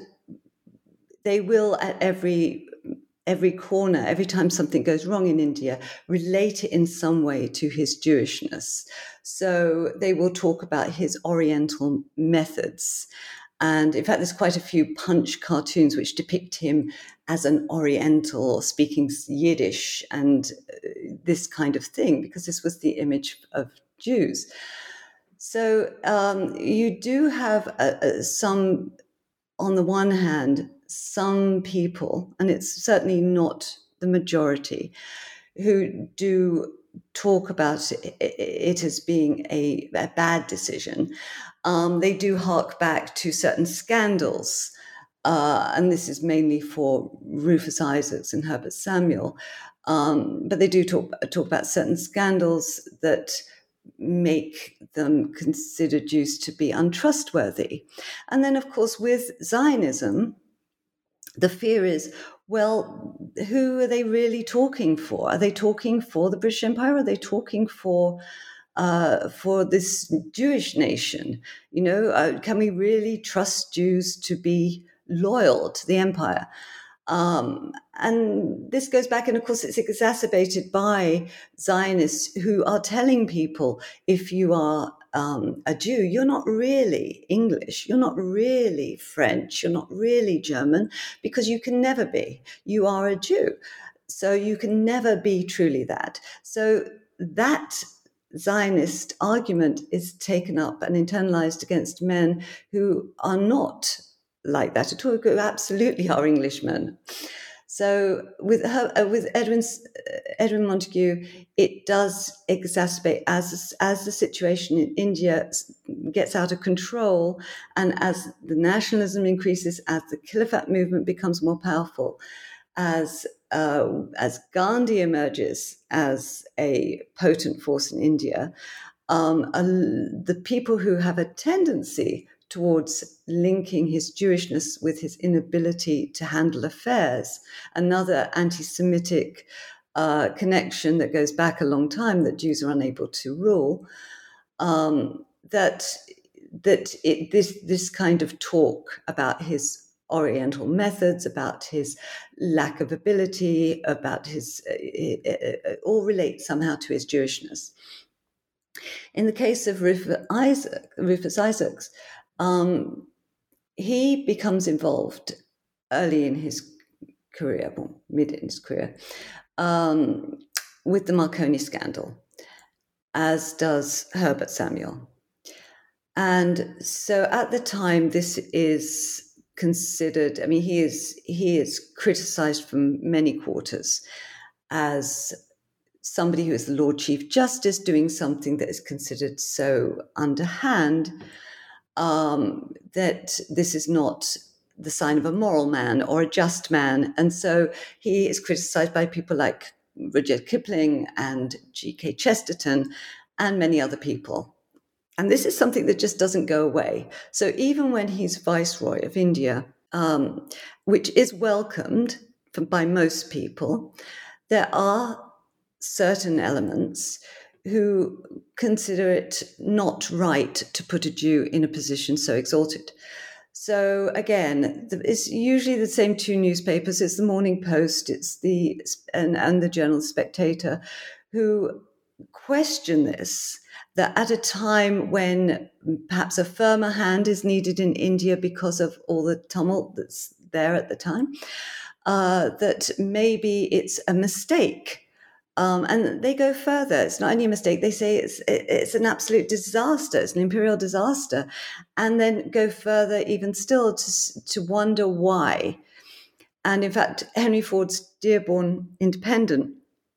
they will at every every corner, every time something goes wrong in India, relate it in some way to his Jewishness. So they will talk about his Oriental methods. And in fact, there's quite a few Punch cartoons which depict him as an Oriental or speaking Yiddish and this kind of thing, because this was the image of Jews. So um, you do have a, a, some, on the one hand, some people, and it's certainly not the majority, who do talk about it, it as being a, a bad decision. Um, they do hark back to certain scandals, uh, and this is mainly for Rufus Isaacs and Herbert Samuel. Um, but they do talk, talk about certain scandals that make them consider Jews to be untrustworthy. And then, of course, with Zionism, the fear is, well, who are they really talking for? Are they talking for the British Empire? Are they talking for uh, for this Jewish nation? You know, uh, can we really trust Jews to be loyal to the empire? Um, and this goes back, and of course it's exacerbated by Zionists who are telling people, if you are um, a Jew, you're not really English, you're not really French, you're not really German, because you can never be. You are a Jew, so you can never be truly that. So that Zionist argument is taken up and internalized against men who are not like that at all, who absolutely are Englishmen. So with her, uh, with Edwin's, uh, Edwin Montagu, it does exacerbate as as the situation in India gets out of control, and as the nationalism increases, as the Caliphate movement becomes more powerful, as uh, as Gandhi emerges as a potent force in India, um, uh, the people who have a tendency towards linking his Jewishness with his inability to handle affairs, another anti-Semitic uh, connection that goes back a long time, that Jews are unable to rule, um, that that it, this this kind of talk about his Oriental methods, about his lack of ability, about his uh, it, it all relates somehow to his Jewishness. In the case of Rufus, Isaac, Rufus Isaacs, Um, he becomes involved early in his career, well, mid in his career, um, with the Marconi scandal, as does Herbert Samuel. And so at the time, this is considered, I mean, he is he is criticized from many quarters as somebody who is the Lord Chief Justice doing something that is considered so underhand, Um, that this is not the sign of a moral man or a just man. And so he is criticized by people like Rudyard Kipling and G K Chesterton and many other people. And this is something that just doesn't go away. So even when he's Viceroy of India, um, which is welcomed from, by most people, there are certain elements who consider it not right to put a Jew in a position so exalted. So again, it's usually the same two newspapers. It's the Morning Post, it's the and, and the Journal Spectator, who question this, that at a time when perhaps a firmer hand is needed in India because of all the tumult that's there at the time, uh, that maybe it's a mistake. Um, and they go further. It's not only a mistake. They say it's it's an absolute disaster. It's an imperial disaster, and then go further even still to to wonder why. And in fact, Henry Ford's Dearborn Independent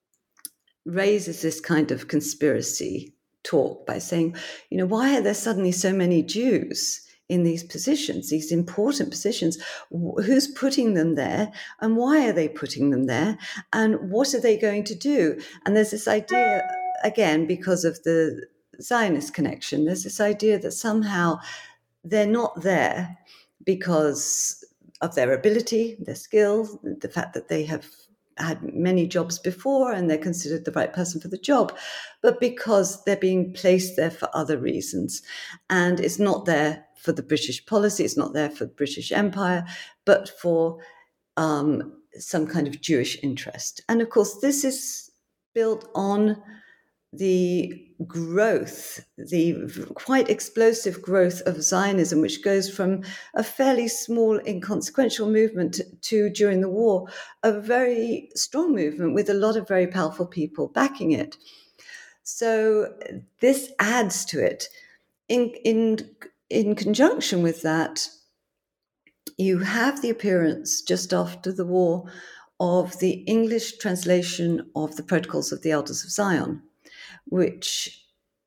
raises this kind of conspiracy talk by saying, you know, why are there suddenly so many Jews in these positions, these important positions? Who's putting them there, and why are they putting them there, and what are they going to do? And there's this idea, again, because of the Zionist connection, there's this idea that somehow they're not there because of their ability, their skill, the fact that they have had many jobs before and they're considered the right person for the job, but because they're being placed there for other reasons. And it's not there for the British policy, it's not there for the British Empire, but for um, some kind of Jewish interest. And of course, this is built on the growth, the quite explosive growth of Zionism, which goes from a fairly small, inconsequential movement to, during the war, a very strong movement with a lot of very powerful people backing it. So this adds to it. In, in, in conjunction with that, you have the appearance just after the war of the English translation of the Protocols of the Elders of Zion, which,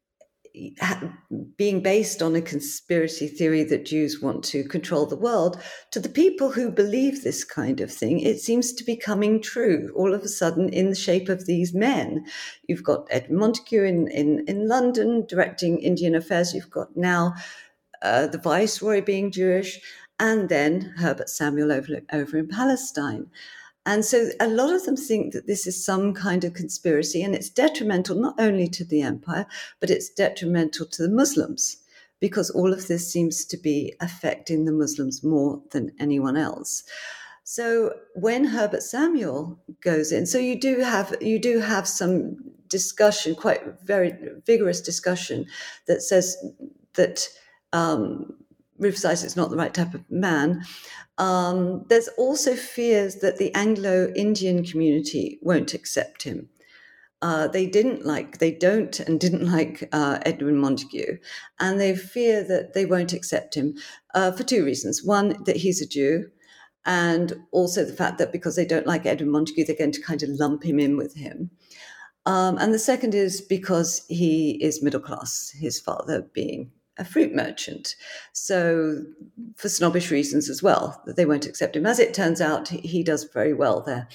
being based on a conspiracy theory that Jews want to control the world, to the people who believe this kind of thing, it seems to be coming true all of a sudden in the shape of these men. You've got Edmund Montagu in, in, in London directing Indian affairs. You've got now uh, the Viceroy being Jewish, and then Herbert Samuel over, over in Palestine. And so a lot of them think that this is some kind of conspiracy, and it's detrimental not only to the empire, but it's detrimental to the Muslims, because all of this seems to be affecting the Muslims more than anyone else. So when Herbert Samuel goes in, so you do have you do have some discussion, quite very vigorous discussion, that says that um, Rufus Isaac's not the right type of man. Um, there's also fears that the Anglo-Indian community won't accept him. Uh, they didn't like, they don't and didn't like uh, Edwin Montagu, and they fear that they won't accept him uh, for two reasons. One, that he's a Jew, and also the fact that because they don't like Edwin Montagu, they're going to kind of lump him in with him. Um, and the second is because he is middle class, his father being a fruit merchant. So for snobbish reasons as well, that they won't accept him. As it turns out, he does very well there.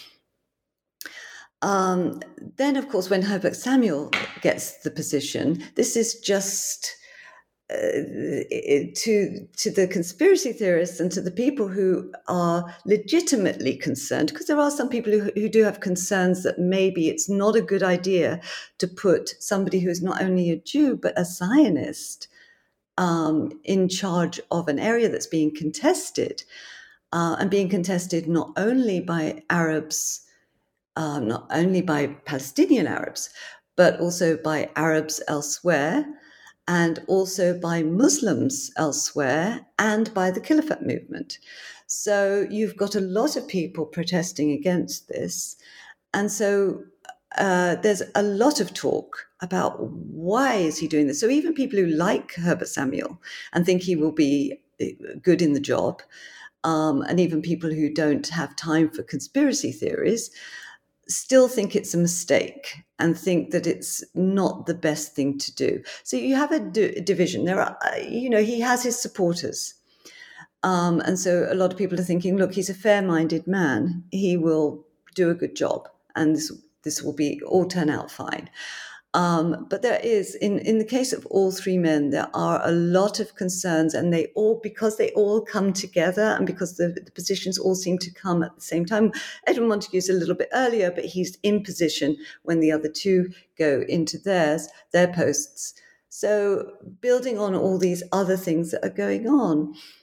Um, then, of course, when Herbert Samuel gets the position, this is just uh, to, to the conspiracy theorists and to the people who are legitimately concerned, because there are some people who, who do have concerns that maybe it's not a good idea to put somebody who is not only a Jew, but a Zionist Um, in charge of an area that's being contested, uh, and being contested not only by Arabs, uh, not only by Palestinian Arabs, but also by Arabs elsewhere, and also by Muslims elsewhere, and by the Caliphate movement. So you've got a lot of people protesting against this. And so Uh, there's a lot of talk about why is he doing this. So even people who like Herbert Samuel and think he will be good in the job, um, and even people who don't have time for conspiracy theories, still think it's a mistake and think that it's not the best thing to do. So you have a, d- a division. There are, you know, he has his supporters. Um, and so a lot of people are thinking, look, he's a fair-minded man. He will do a good job. And this This will be all turn out fine. Um, but there is, in, in the case of all three men, there are a lot of concerns, and they all, because they all come together and because the, the positions all seem to come at the same time. Edwin Montagu's a little bit earlier, but he's in position when the other two go into theirs, their posts. So building on all these other things that are going on,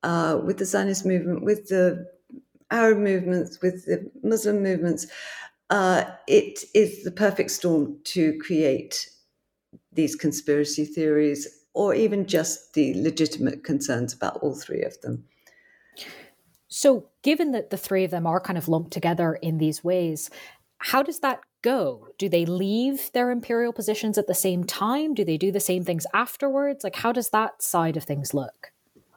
uh, with the Zionist movement, with the Arab movements, with the Muslim movements, uh, it is the perfect storm to create these conspiracy theories, or even just the legitimate concerns about all three of them. So, given that the three of them are kind of lumped together in these ways, how does that go? Do they leave their imperial positions at the same time? Do they do the same things afterwards? Like, how does that side of things look?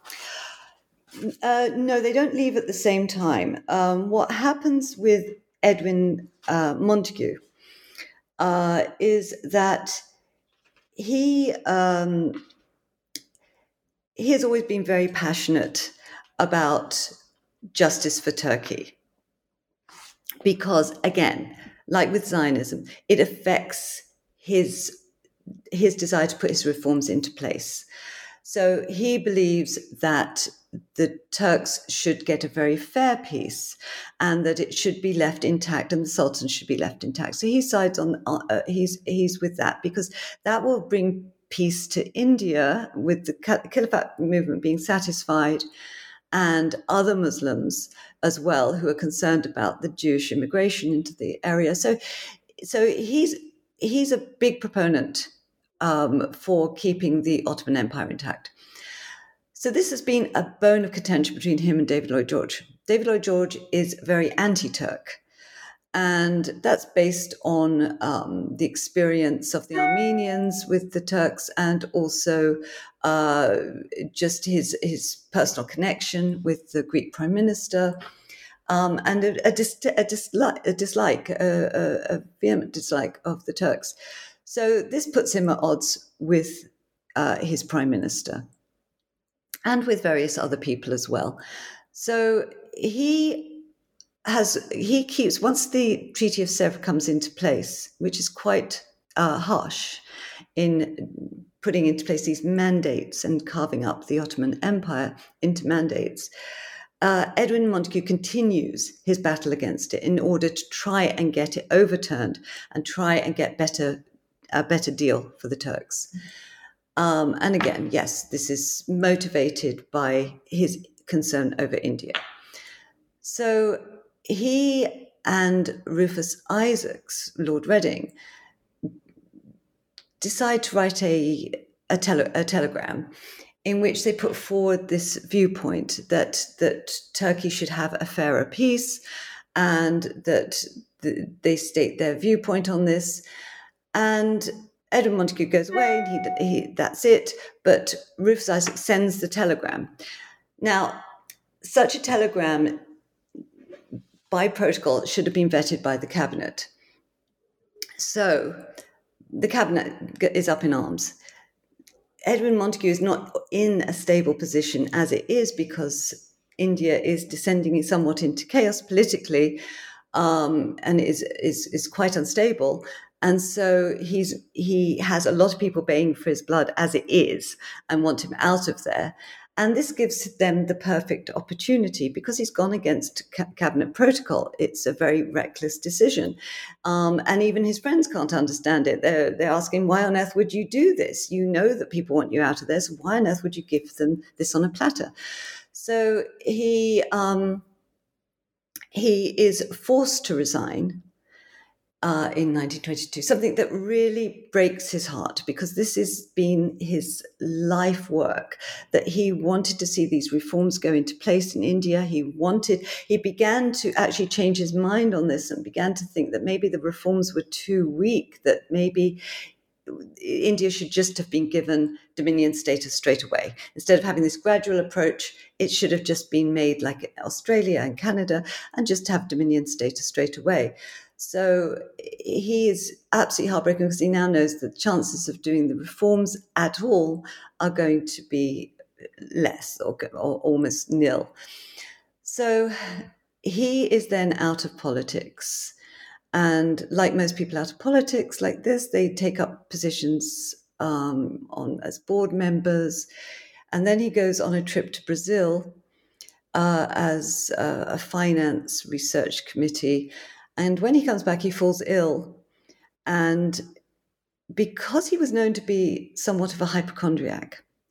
Uh, no, they don't leave at the same time. Um, what happens with Edwin uh, Montagu uh, is that he um, he has always been very passionate about justice for Turkey, because, again, like with Zionism, it affects his his desire to put his reforms into place. So he believes that the Turks should get a very fair peace, and that it should be left intact, and the Sultan should be left intact. So he sides on uh, he's he's with that, because that will bring peace to India, with the Caliphate movement being satisfied, and other Muslims as well who are concerned about the Jewish immigration into the area. So, so he's he's a big proponent um, for keeping the Ottoman Empire intact. So this has been a bone of contention between him and David Lloyd George. David Lloyd George is very anti-Turk, and that's based on um, the experience of the Armenians with the Turks, and also uh, just his his personal connection with the Greek Prime Minister, um, and a, a, dis- a dislike, a, dislike a, a, a vehement dislike of the Turks. So this puts him at odds with uh, his Prime Minister, and with various other people as well. So he has he keeps, once the Treaty of Sèvres comes into place, which is quite uh, harsh in putting into place these mandates and carving up the Ottoman Empire into mandates, uh, Edwin Montagu continues his battle against it in order to try and get it overturned and try and get better a better deal for the Turks. Um, and again, yes, this is motivated by his concern over India. So he and Rufus Isaacs, Lord Reading, decide to write a, a, tele, a telegram in which they put forward this viewpoint that, that Turkey should have a fairer peace, and that the, they state their viewpoint on this. And Edwin Montagu goes away, and he, he that's it. But Rufus Isaacs sends the telegram. Now, such a telegram, by protocol, should have been vetted by the cabinet. So the cabinet is up in arms. Edwin Montagu is not in a stable position as it is, because India is descending somewhat into chaos politically, um, and is, is is quite unstable. And so he's he has a lot of people baying for his blood as it is and want him out of there. And this gives them the perfect opportunity, because he's gone against ca- cabinet protocol. It's a very reckless decision. Um, and even his friends can't understand it. They're, they're asking, why on earth would you do this? You know that people want you out of there, so why on earth would you give them this on a platter? So he um, he is forced to resign Uh, in nineteen twenty-two, something that really breaks his heart, because this has been his life work, that he wanted to see these reforms go into place in India. He wanted, he began to actually change his mind on this, and began to think that maybe the reforms were too weak, that maybe India should just have been given dominion status straight away. Instead of having this gradual approach, it should have just been made like Australia and Canada, and just have dominion status straight away. So he is absolutely heartbroken, because he now knows that the chances of doing the reforms at all are going to be less, or, or almost nil. So he is then out of politics. And like most people out of politics like this, they take up positions um, on as board members. And then he goes on a trip to Brazil uh, as a, a finance research committee. And when he comes back, he falls ill. And because he was known to be somewhat of a hypochondriac,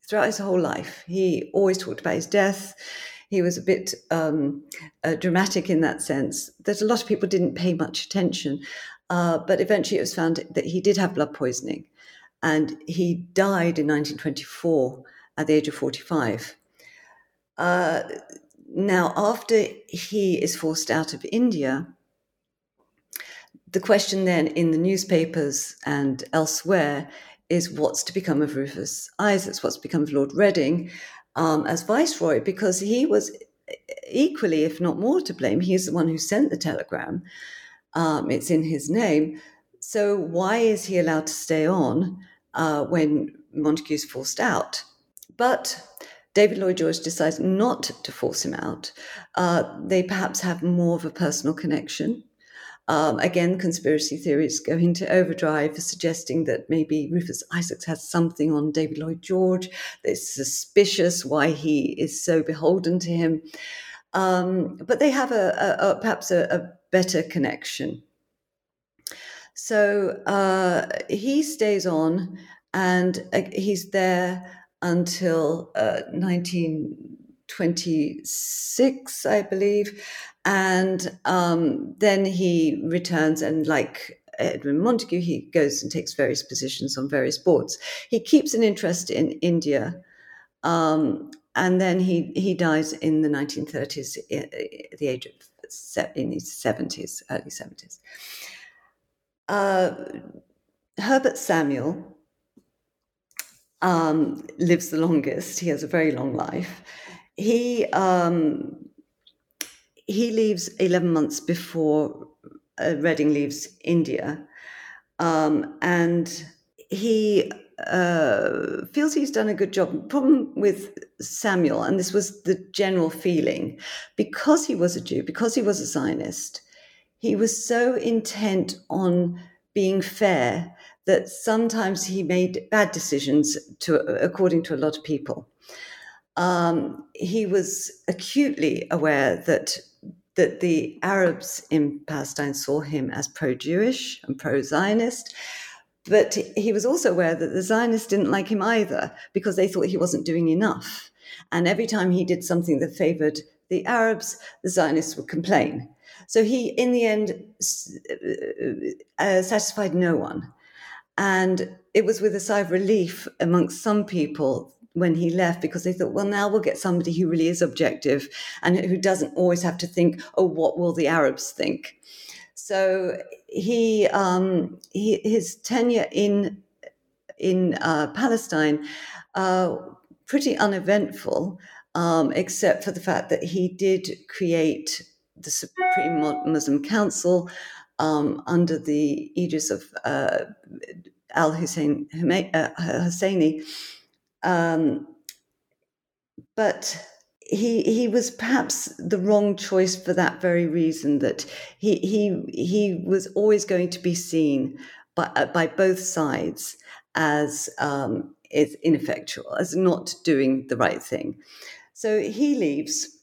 throughout his whole life. He always talked about his death. He was a bit um, uh, dramatic in that sense, that a lot of people didn't pay much attention. Uh, but eventually it was found that he did have blood poisoning, and he died in nineteen twenty-four at the age of forty-five. Uh, now, after he is forced out of India, the question then in the newspapers and elsewhere is what's to become of Rufus Isaacs, what's to become of Lord Reading um, as Viceroy, because he was equally, if not more, to blame. He's the one who sent the telegram. Um, it's in his name. So why is he allowed to stay on uh, when Montagu's forced out? But David Lloyd George decides not to force him out. Uh, they perhaps have more of a personal connection. Um, again, conspiracy theories go into overdrive, suggesting that maybe Rufus Isaacs has something on David Lloyd George that's suspicious, why he is so beholden to him. Um, but they have a, a, a perhaps a, a better connection. So uh, he stays on, and uh, he's there until uh, nineteen twenty-six, I believe. And um, then he returns, and like Edmund Montagu, he goes and takes various positions on various boards. He keeps an interest in India, um, and then he, he dies in the nineteen thirties at the age of in his seventies, early seventies. Uh, Herbert Samuel um, lives the longest. He has a very long life. He um, he leaves eleven months before uh, Reading leaves India, um, and he uh, feels he's done a good job. The problem with Samuel, and this was the general feeling, because he was a Jew, because he was a Zionist, he was so intent on being fair that sometimes he made bad decisions, to, according to a lot of people. Um, he was acutely aware that that the Arabs in Palestine saw him as pro-Jewish and pro-Zionist, but he was also aware that the Zionists didn't like him either, because they thought he wasn't doing enough. And every time he did something that favored the Arabs, the Zionists would complain. So he, in the end, uh, satisfied no one. And it was with a sigh of relief amongst some people when he left, because they thought, well, now we'll get somebody who really is objective and who doesn't always have to think, oh, what will the Arabs think? So he, um, he his tenure in in uh, Palestine, uh, pretty uneventful, um, except for the fact that he did create the Supreme Muslim Council um, under the aegis of uh, al-Hussein uh, Husseini. Um, but he he was perhaps the wrong choice for that very reason, that he he he was always going to be seen by by both sides as um, is ineffectual, as not doing the right thing. So he leaves,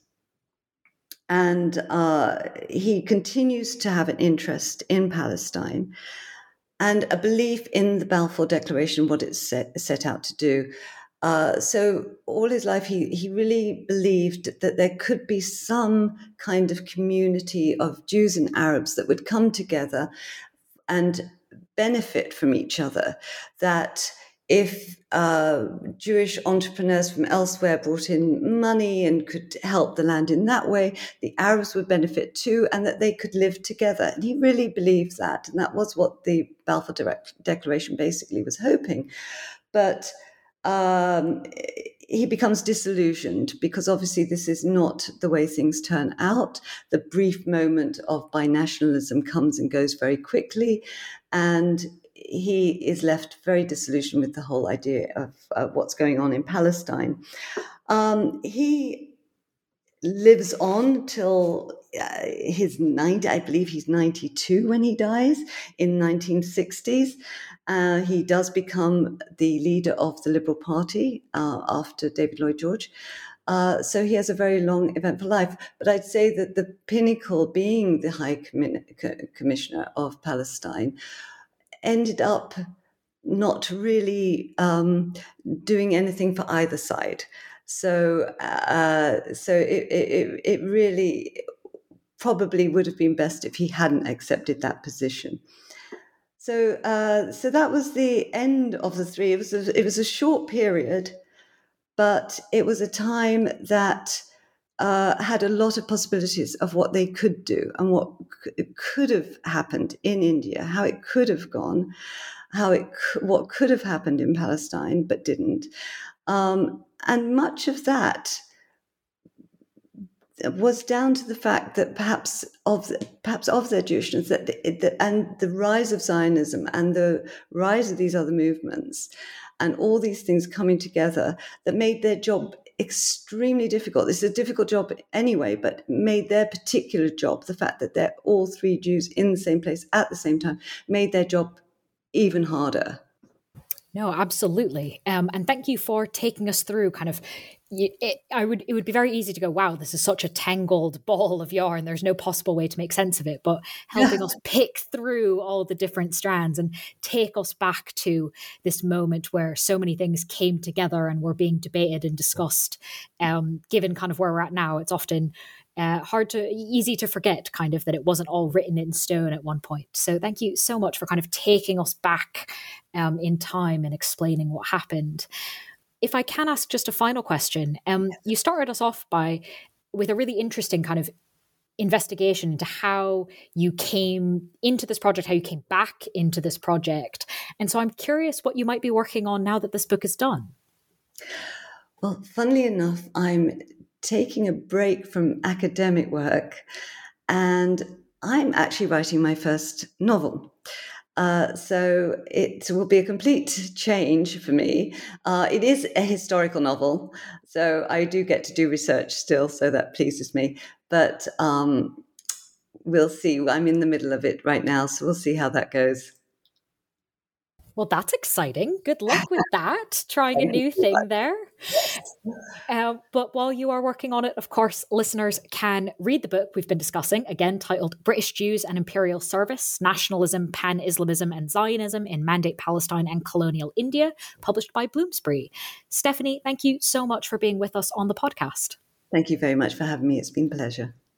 and uh, he continues to have an interest in Palestine and a belief in the Balfour Declaration, what it set, set out to do. Uh, so all his life, he, he really believed that there could be some kind of community of Jews and Arabs that would come together and benefit from each other, that if uh, Jewish entrepreneurs from elsewhere brought in money and could help the land in that way, the Arabs would benefit too, and that they could live together. And he really believed that, and that was what the Balfour Declaration basically was hoping. But um, he becomes disillusioned, because obviously this is not the way things turn out. The brief moment of binationalism comes and goes very quickly, and he is left very disillusioned with the whole idea of uh, what's going on in Palestine. Um, he lives on till uh, his ninety, I believe he's ninety-two when he dies, in nineteen sixties. Uh, he does become the leader of the Liberal Party uh, after David Lloyd George. Uh, so he has a very long, eventful life. But I'd say that the pinnacle, being the High Commi- Commissioner of Palestine, ended up not really um, doing anything for either side. So, uh, so it, it, it really probably would have been best if he hadn't accepted that position. So, uh, so that was the end of the three. It was a, it was a short period, but it was a time that uh, had a lot of possibilities of what they could do and what c- could have happened in India, how it could have gone, how it what could have happened in Palestine but didn't, um, and much of that was down to the fact that perhaps of the, perhaps of their Jewishness, that the, the, and the rise of Zionism and the rise of these other movements and all these things coming together that made their job extremely difficult. This is a difficult job anyway, but made their particular job, the fact that they're all three Jews in the same place at the same time, made their job even harder. No, absolutely. Um, and thank you for taking us through kind of It, I would. It would be very easy to go, wow, this is such a tangled ball of yarn. There's no possible way to make sense of it. But helping us pick through all the different strands and take us back to this moment where so many things came together and were being debated and discussed. Um, given kind of where we're at now, it's often uh, hard to, easy to forget kind of that it wasn't all written in stone at one point. So thank you so much for kind of taking us back um, in time and explaining what happened. If I can ask just a final question, um, you started us off by with a really interesting kind of investigation into how you came into this project, how you came back into this project. And so I'm curious what you might be working on now that this book is done. Well, funnily enough, I'm taking a break from academic work and I'm actually writing my first novel. Uh, so it will be a complete change for me. Uh, it is a historical novel, so I do get to do research still, so that pleases me. But um, we'll see. I'm in the middle of it right now, so we'll see how that goes. Well, that's exciting. Good luck with that, trying a new thing there. Uh, but while you are working on it, of course, listeners can read the book we've been discussing, again titled British Jews and Imperial Service, Nationalism, Pan-Islamism and Zionism in Mandate Palestine and Colonial India, published by Bloomsbury. Stephanie, thank you so much for being with us on the podcast. Thank you very much for having me. It's been a pleasure.